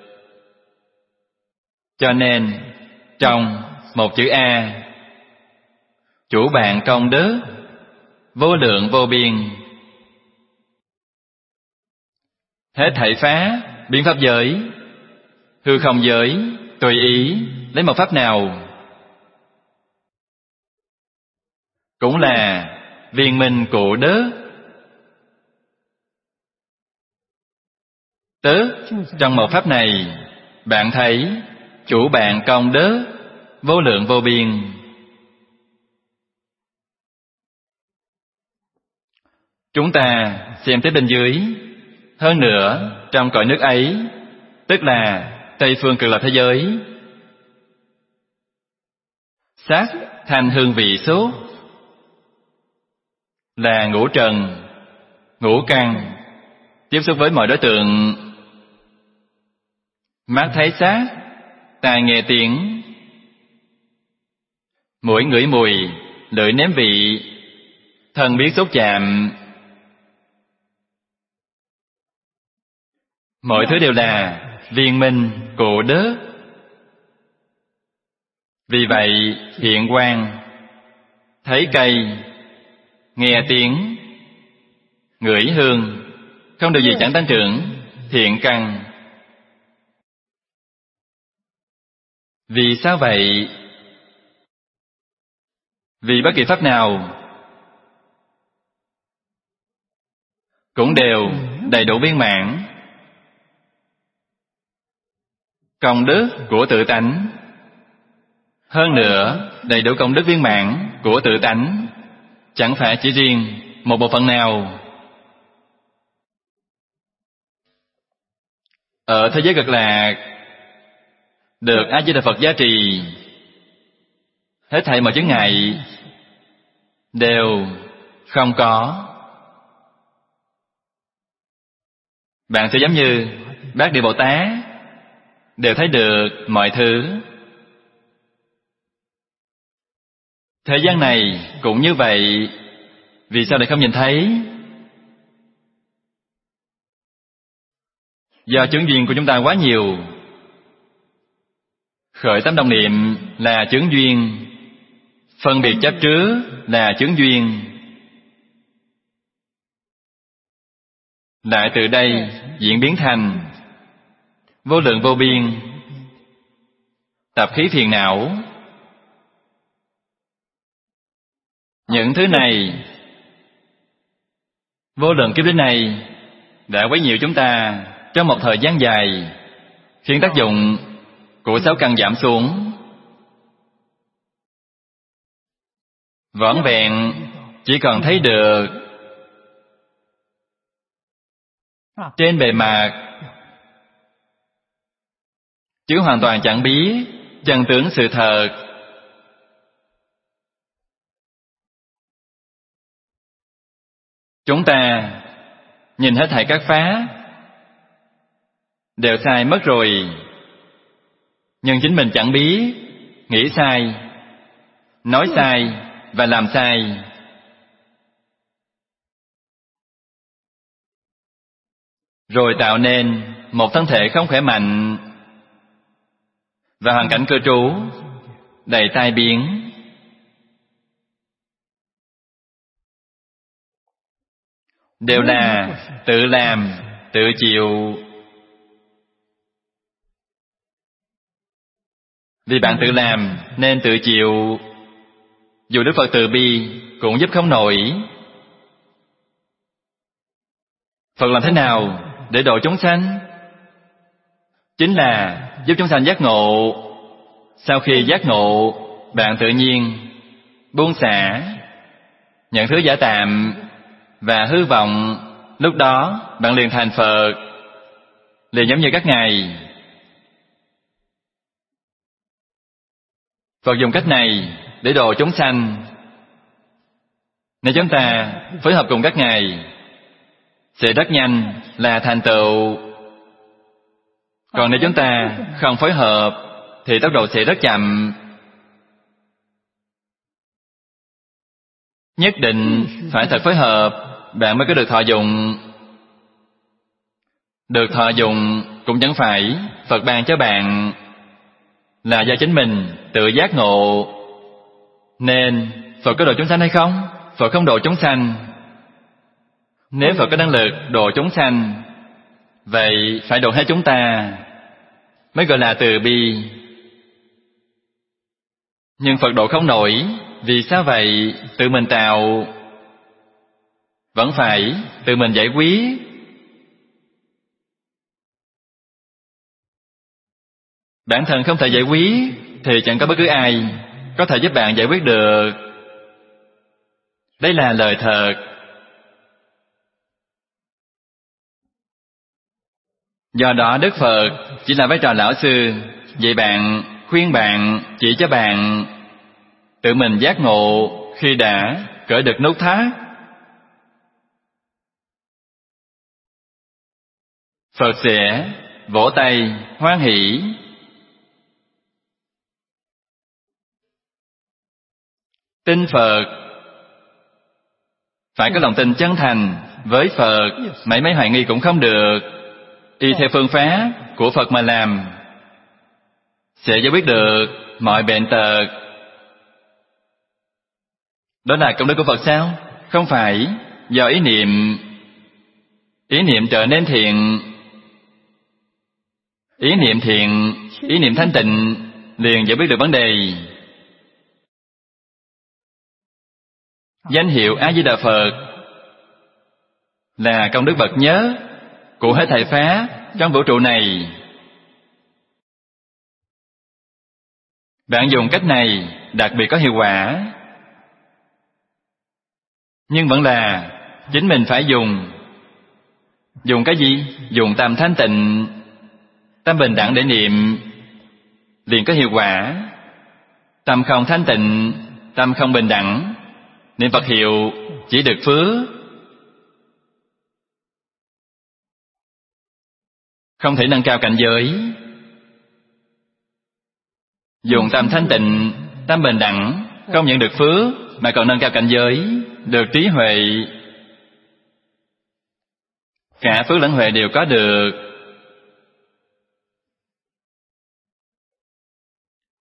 [SPEAKER 1] Cho nên trong một chữ A, chủ bạn công đức vô lượng vô biên. Hết thảy phá biến pháp giới, hư không giới, tùy ý lấy một pháp nào cũng là viên minh cụ đức. Tức trong một pháp này, bạn thấy chủ bạn công đức vô lượng vô biên. Chúng ta xem tới bên dưới. Hơn nữa, trong cõi nước ấy, tức là Tây phương cực lạc thế giới, sắc thanh hương vị xúc là ngũ trần, ngũ căn, tiếp xúc với mọi đối tượng. Mắt thấy sắc, tai nghe tiếng, mũi ngửi mùi, lưỡi nếm vị, thân biết xúc chạm. Mọi thứ đều là viên minh cụ đức. Vì vậy hiện quang, thấy cây, nghe tiếng, ngửi hương, không điều gì chẳng tăng trưởng thiện căn. Vì sao vậy? Vì bất kỳ pháp nào cũng đều đầy đủ viên mãn. Công đức của tự tánh. Hơn nữa, đầy đủ công đức viên mãn của tự tánh chẳng phải chỉ riêng một bộ phận nào. Ở thế giới Cực Lạc, được A Di Đà Phật gia trì, hết thảy mọi chướng ngại đều không có. Bạn sẽ giống như Bát Địa Bồ Tát, đều thấy được mọi thứ. Thế gian này cũng như vậy. Vì sao lại không nhìn thấy? Do chướng duyên của chúng ta quá nhiều. Khởi tâm động niệm là chướng duyên, phân biệt chấp trước là chướng duyên. Lại từ đây diễn biến thành vô lượng vô biên tập khí phiền não. Những thứ này vô lượng kiếp đến nay đã quấy nhiễu chúng ta trong một thời gian dài, khiến tác dụng của sáu căn giảm xuống. Vỏn vẹn chỉ còn thấy được trên bề mặt, chứ hoàn toàn chẳng biết chân tướng sự thật. Chúng ta nhìn hết thảy các pháp đều sai mất rồi, nhưng chính mình chẳng biết, nghĩ sai, nói sai và làm sai. Rồi tạo nên một thân thể không khỏe mạnh và hoàn cảnh cư trú đầy tai biến. Đều là tự làm, tự chịu. Vì bạn tự làm nên tự chịu. Dù Đức Phật từ bi cũng giúp không nổi. Phật làm thế nào để độ chúng sanh? Chính là giúp chúng sanh giác ngộ. Sau khi giác ngộ, bạn tự nhiên buông xả những thứ giả tạm và hư vọng. Lúc đó bạn liền thành Phật, liền giống như các ngài. Phật dùng cách này để độ chúng sanh. Nếu chúng ta phối hợp cùng các ngài, sẽ rất nhanh là thành tựu. Còn nếu chúng ta không phối hợp thì tốc độ sẽ rất chậm. Nhất định phải thật phối hợp, bạn mới có được thọ dụng. Được thọ dụng cũng chẳng phải Phật ban cho bạn, là do chính mình tự giác ngộ. Nên Phật có độ chúng sanh hay không? Phật không độ chúng sanh. Nếu Phật có năng lực độ chúng sanh, vậy phải độ hết chúng ta mới gọi là từ bi. Nhưng Phật độ không nổi. Vì sao vậy? Tự mình tạo, vẫn phải tự mình giải quyết. Bản thân không thể giải quyết thì chẳng có bất cứ ai có thể giúp bạn giải quyết được. Đây là lời thật. Do đó Đức Phật chỉ là vai trò lão sư, dạy bạn, khuyên bạn, chỉ cho bạn. Tự mình giác ngộ khi đã cởi được nút thắt. Phật sẽ vỗ tay hoan hỷ. Tin Phật, phải có lòng tin chân thành với Phật, mấy mấy hoài nghi cũng không được. Y theo phương pháp của Phật mà làm, sẽ giải quyết được mọi bệnh tật. Đó là công đức của Phật sao? Không phải. Do ý niệm. Ý niệm trở nên thiện. Ý niệm thiện, ý niệm thanh tịnh liền giải quyết được vấn đề. Danh hiệu A Di Đà Phật là công đức bậc nhất của hết thảy pháp trong vũ trụ này. Bạn dùng cách này đặc biệt có hiệu quả. Nhưng vẫn là chính mình phải dùng. Dùng cái gì? Dùng tâm thanh tịnh, tâm bình đẳng để niệm, liền có hiệu quả. Tâm không thanh tịnh, tâm không bình đẳng, niệm Phật hiệu chỉ được phước, không thể nâng cao cảnh giới. Dùng tâm thanh tịnh, tâm bình đẳng, không nhận được phước mà còn nâng cao cảnh giới, được trí huệ. Cả phước lẫn huệ đều có được.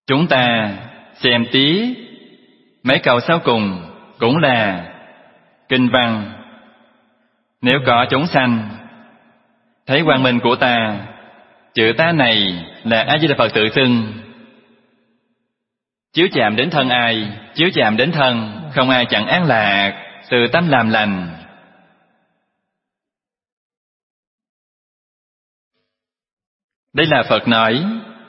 [SPEAKER 1] Chúng ta xem tiếp mấy câu sau cùng cũng là kinh văn. Nếu có chúng sanh thấy quang minh của ta, chữ ta này là A Di Đà Phật tự xưng. Chiếu chạm đến thân ai, chiếu chạm đến thân, không ai chẳng an lạc, từ tâm làm lành. Đây là Phật nói.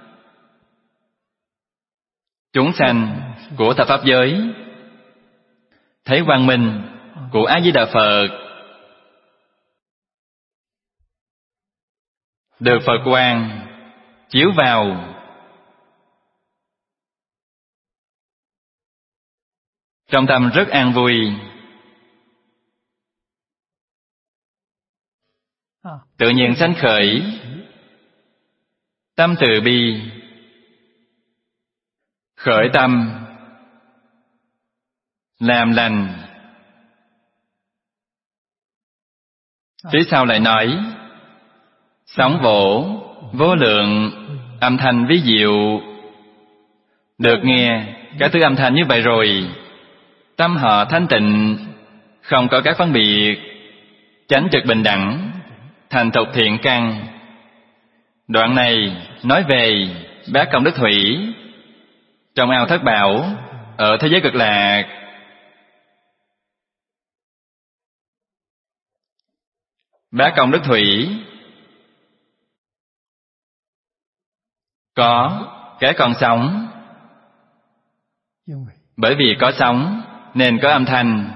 [SPEAKER 1] Chúng sanh của thập pháp giới thấy quang minh của A Di Đà Phật, được Phật quang chiếu vào, trong tâm rất an vui, tự nhiên sanh khởi tâm từ bi, khởi tâm làm lành. Phía sau lại nói sóng vỗ vô lượng, âm thanh ví diệu. Được nghe các thứ âm thanh như vậy rồi, tâm họ thanh tịnh, không có các phân biệt, chánh trực bình đẳng, thành thục thiện căn. Đoạn này nói về bát công đức thủy trong ao thất bảo ở thế giới Cực Lạc. Bát công đức thủy có cái con sóng, bởi vì có sóng nên có âm thanh.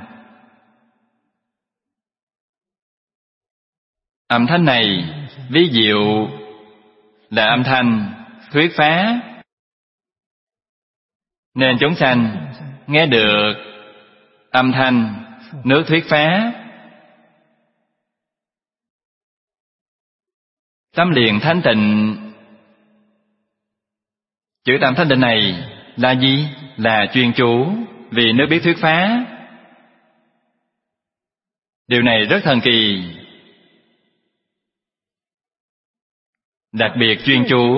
[SPEAKER 1] Âm thanh này ví diệu, là âm thanh thuyết phá, nên chúng sanh nghe được âm thanh nước thuyết phá, tâm liền thanh tịnh. Chữ tâm thanh tịnh này là gì? Là chuyên chú, vì nước biết thuyết phá. Điều này rất thần kỳ. Đặc biệt chuyên chú,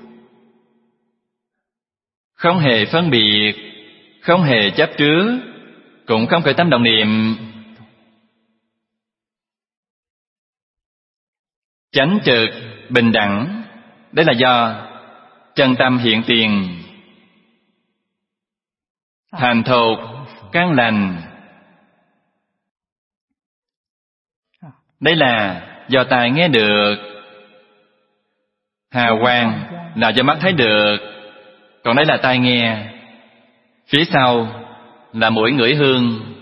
[SPEAKER 1] không hề phân biệt, không hề chấp trước, cũng không khởi tâm động niệm. Chánh trực, bình đẳng. Đây là do chân tâm hiện tiền, thành thục, căn lành. Đây là do tai nghe được, hào quang là do mắt thấy được, còn đây là tai nghe. Phía sau là mũi ngửi hương,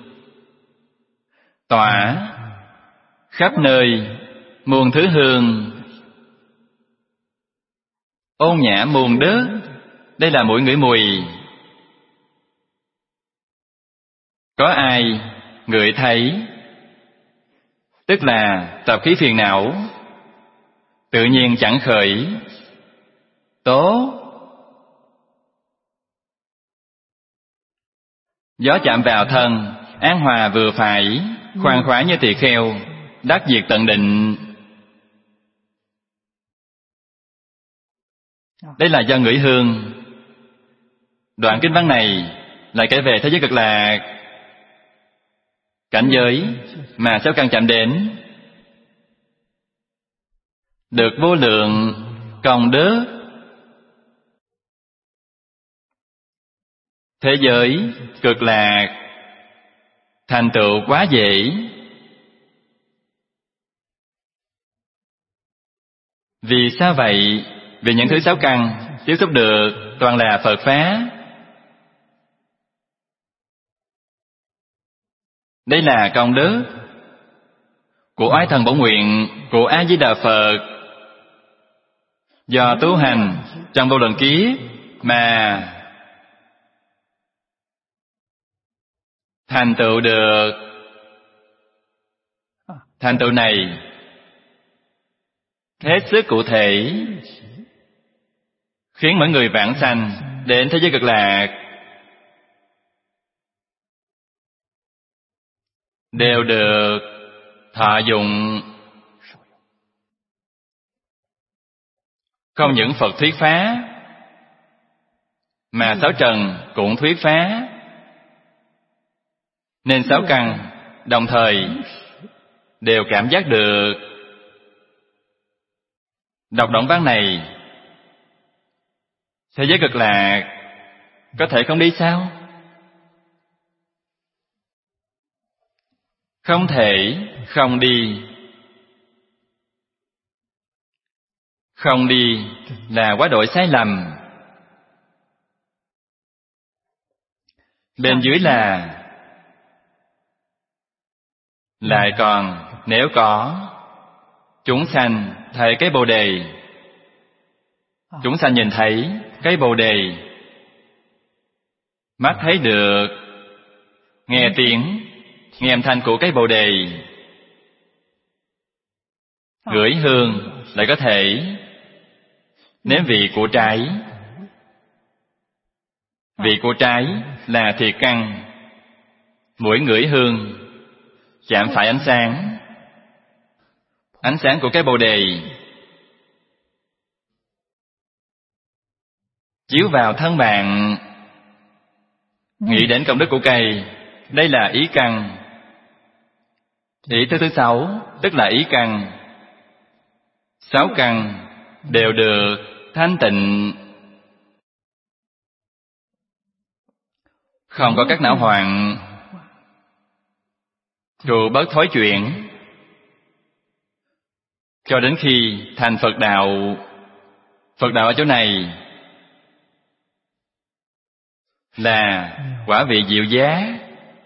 [SPEAKER 1] tỏa khắp nơi muôn thứ hương, ôn nhã muôn đức. Đây là mũi ngửi mùi. Có ai ngửi thấy, tức là tập khí phiền não tự nhiên chẳng khởi. Tố gió chạm vào thân, an hòa vừa phải, khoan khoái như tỳ kheo, đắc diệt tận định. Đây là do ngửi hương. Đoạn kinh văn này lại kể về thế giới Cực Lạc, cảnh giới mà sáu căn chạm đến, được vô lượng công đức. Thế giới Cực Lạc thành tựu quá dễ. Vì sao vậy? Vì những thứ sáu căn tiếp xúc được toàn là Phật Pháp. Đây là công đức của oai thần bổn nguyện của A Di Đà Phật, do tu hành trong vô lượng kiếp mà thành tựu được. Thành tựu này hết sức cụ thể, khiến mỗi người vãng sanh đến thế giới Cực Lạc đều được thọ dụng. Không những Phật thuyết phá, mà sáu trần cũng thuyết phá. Nên sáu căn đồng thời đều cảm giác được. Đọc đoạn văn này, thế giới cực lạc có thể không đi sao? Không thể không đi. Không đi là quá độ sai lầm. Bên dưới là lại còn nếu có chúng sanh thấy cái bồ đề. Chúng sanh nhìn thấy cái bồ đề, mắt thấy được, nghe tiếng, nghe âm thanh của cái bồ đề, ngửi hương lại có thể nếm vị của trái. Vị của trái là thiệt căn. Mũi ngửi hương, chạm phải ánh sáng. Ánh sáng của cái bồ đề chiếu vào thân bạn, nghĩ đến công đức của cây. Đây là ý căn. Ý thứ thứ sáu tức là ý căn. Sáu căn đều được thanh tịnh, không có các não hoạn, trụ bớt thói chuyển, cho đến khi thành Phật đạo. Phật đạo ở chỗ này là quả vị diệu giá.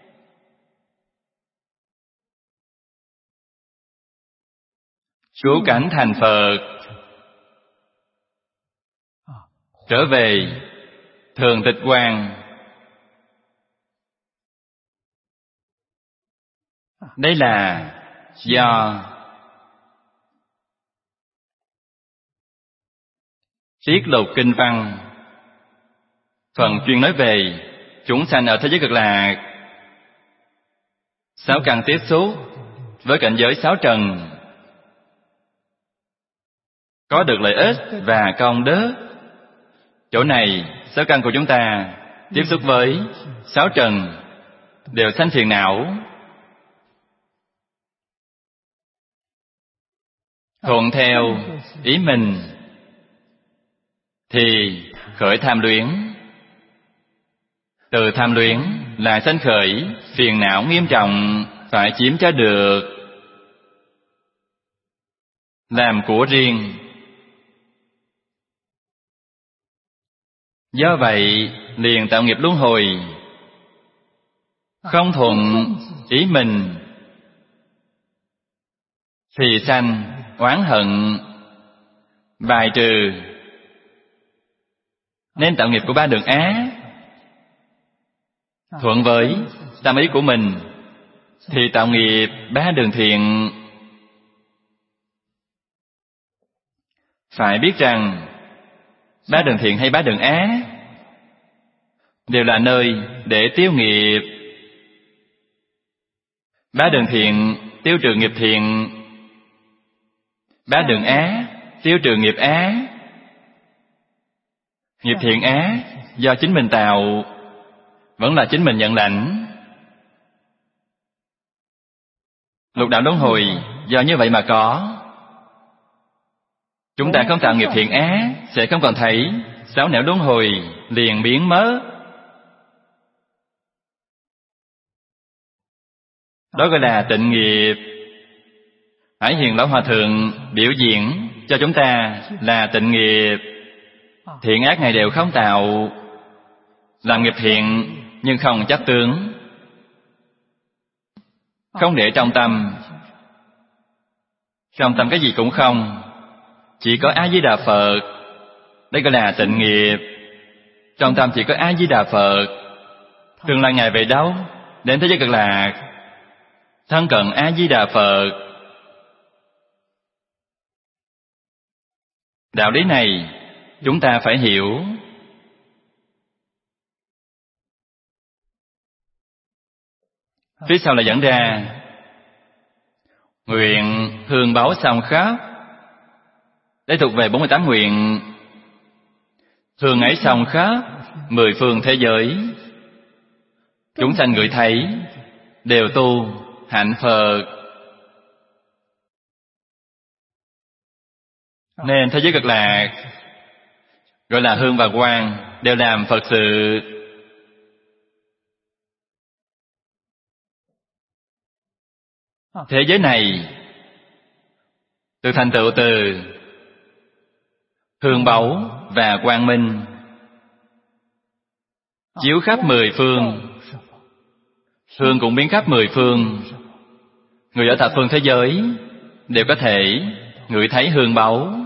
[SPEAKER 1] Cứu cảnh thành Phật, trở về thường tịch quan. Đây là do tiết lục kinh văn, phần chuyên nói về chúng sanh ở thế giới cực lạc. Sáu căn tiếp xúc với cảnh giới sáu trần, có được lợi ích và công đức. Chỗ này sáu căn của chúng ta tiếp xúc với sáu trần đều sanh phiền não. Thuận theo ý mình thì khởi tham luyến. Từ tham luyến là sanh khởi phiền não nghiêm trọng, phải chiếm cho được, làm của riêng. Do vậy liền tạo nghiệp luân hồi. Không thuận ý mình thì sanh oán hận, bài trừ, nên tạo nghiệp của ba đường ác. Thuận với tâm ý của mình thì tạo nghiệp ba đường thiện. Phải biết rằng ba đường thiện hay ba đường ác đều là nơi để tiêu nghiệp. Ba đường thiện tiêu trừ nghiệp thiện, ba đường ác tiêu trừ nghiệp ác. Nghiệp thiện ác do chính mình tạo, vẫn là chính mình nhận lãnh. Lục đạo luân hồi do như vậy mà có. Chúng ta không tạo nghiệp thiện ác, sẽ không còn thấy sáu nẻo luân hồi liền biến mất. Đó gọi là tịnh nghiệp. Hải Hiền Lão Hòa Thượng biểu diễn cho chúng ta là tịnh nghiệp. Thiện ác này đều không tạo, làm nghiệp thiện nhưng không chấp tướng, không để trong tâm. Trong tâm cái gì cũng không, chỉ có A Di Đà Phật. Đây gọi là tịnh nghiệp. Trong tâm chỉ có A Di Đà Phật. Tương lai Ngài về đâu? Đến thế giới cực lạc, thân cận A Di Đà Phật. Đạo lý này chúng ta phải hiểu. Phía sau là dẫn ra nguyện hương báu song khắp. Đây thuộc về bốn mươi tám nguyện. Hương ấy xong khắp mười phương thế giới. Chúng sanh ngửi thấy đều tu hạnh Phật. Nên thế giới Cực Lạc gọi là hương và quang đều làm Phật sự. Thế giới này được thành tựu từ hương báu và quang minh, chiếu khắp mười phương. Hương cũng biến khắp mười phương. Người ở thập phương thế giới đều có thể ngửi thấy hương báu.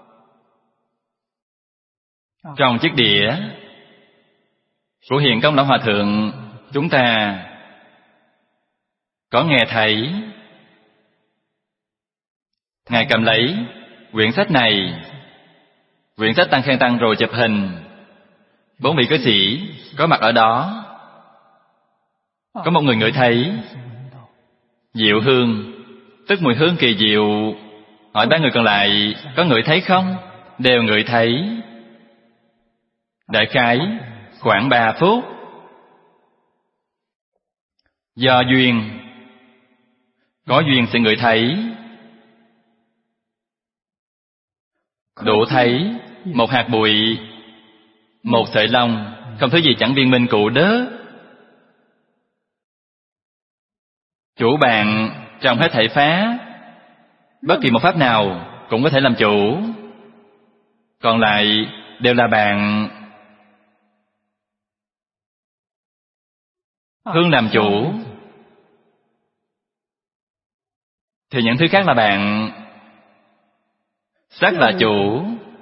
[SPEAKER 1] Trong chiếc đĩa của Hiện Công Lão Hòa Thượng, chúng ta có nghe thấy Ngài cầm lấy quyển sách này. Quyển sách Tăng Khen Tăng rồi chụp hình. Bốn vị cư sĩ có mặt ở đó. Có một người ngửi thấy diệu hương, tức mùi hương kỳ diệu. Hỏi ba người còn lại có ngửi thấy không? Đều ngửi thấy. Đại khái khoảng ba phút. Do duyên, có duyên sẽ ngửi thấy. Đủ thấy một hạt bụi, một sợi lông, không thứ gì chẳng viên minh cụ đớ. Chủ bạn trong hết thảy pháp, bất kỳ một pháp nào cũng có thể làm chủ. Còn lại đều là bạn. Hương làm chủ thì những thứ khác là bạn. Sắc là chủ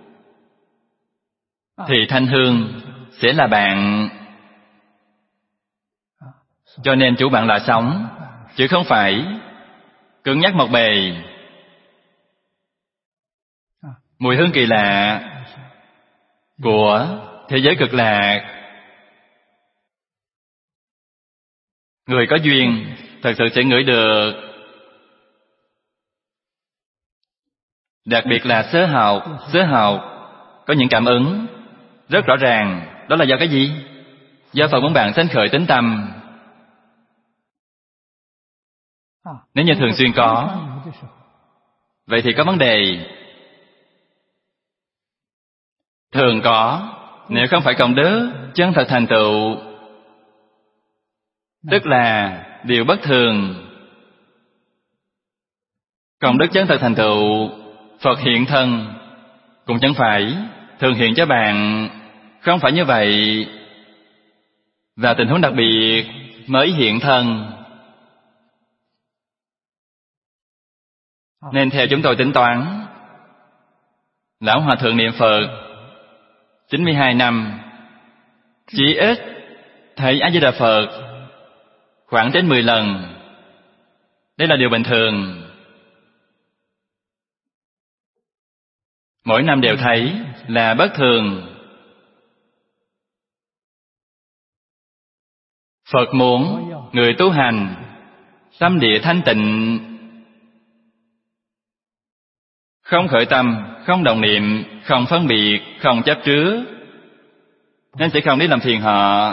[SPEAKER 1] thì thanh hương sẽ là bạn. Cho nên chủ bạn là sống, chứ không phải cứng nhắc một bề. Mùi hương kỳ lạ của thế giới Cực Lạc, người có duyên thật sự sẽ ngửi được. Đặc biệt là sớ học. Sớ học có những cảm ứng rất rõ ràng. Đó là do cái gì? Do Phật muốn bạn sanh khởi tín tâm. Nếu như thường xuyên có, vậy thì có vấn đề. Thường có, nếu không phải công đức chân thật thành tựu, tức là điều bất thường. Công đức chân thật thành tựu, Phật hiện thân cũng chẳng phải thường hiện cho bạn. Không phải như vậy. Và tình huống đặc biệt mới hiện thân. Nên theo chúng tôi tính toán, Lão Hòa Thượng niệm Phật chín mươi hai năm, chỉ ít thấy A Di Đà Phật khoảng trên mười lần. Đây là điều bình thường. Mỗi năm đều thấy là bất thường. Phật muốn người tu hành tâm địa thanh tịnh, không khởi tâm, không động niệm, không phân biệt, không chấp trước, nên sẽ không đi làm phiền họ.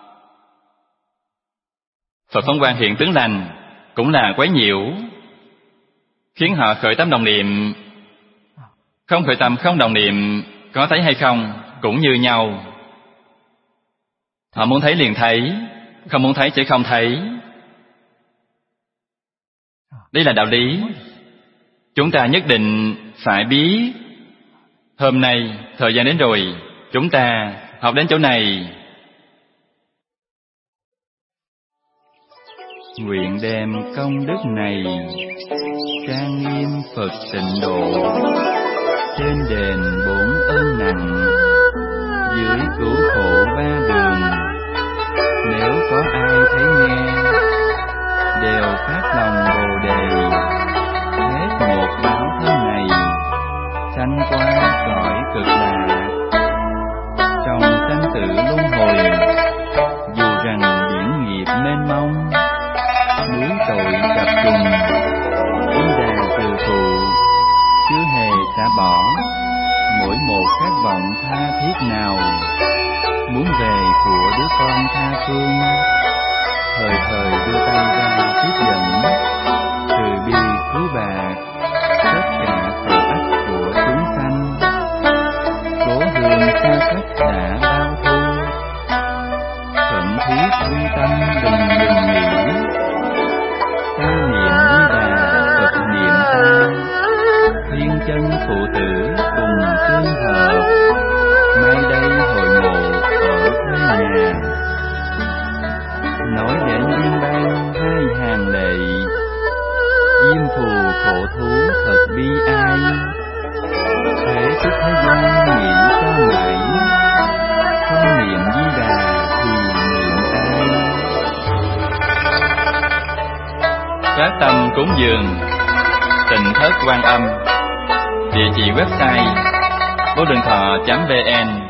[SPEAKER 1] Phật phong quang hiện tướng lành cũng là quấy nhiễu, khiến họ khởi tâm động niệm. Không khởi tâm, không động niệm, có thấy hay không cũng như nhau. Họ muốn thấy liền thấy, không muốn thấy sẽ không thấy. Đây là đạo lý chúng ta nhất định phải biết. Hôm nay thời gian đến rồi, chúng ta học đến chỗ này. Nguyện đem công đức này trang nghiêm Phật tịnh độ, trên đền bốn ơn nặng, dưới cứu khổ ba đường. Nếu có ai thấy nghe, đều phát lòng Bồ Đề, hết một báo thân này, sanh qua cõi Cực Lạc. Trong sanh tử luân hồi, dù rằng biển nghiệp mênh mông, núi tội chập trùng, y đà trừ phụ, chưa hề xả bỏ. Mỗi một các
[SPEAKER 2] vọng tha thiết nào, muốn về của đứa con tha phương, thời thời đưa tay ra tiếp nhận, từ bi cứu bạc tất cả tội ách của chúng sanh. Cố hương xa cách đã bao thu, thuận thiết quy tâm đừng ngừng nghỉ, ta niệm Di Đà Phật niệm ta, thiên chân phụ tử cùng tương hợp, mai đây hội ngộ ở quê nhà. Nói đến liên bang hai hàng lệ, diêm phù khổ thú thật bi ai, thế thức thế gian nghĩ cho mãi, không niệm Di Đà thì niệm ai.
[SPEAKER 1] Phát tâm cúng dường Tịnh Thất Quan Âm. Địa chỉ website bố đường thọ chấm vn.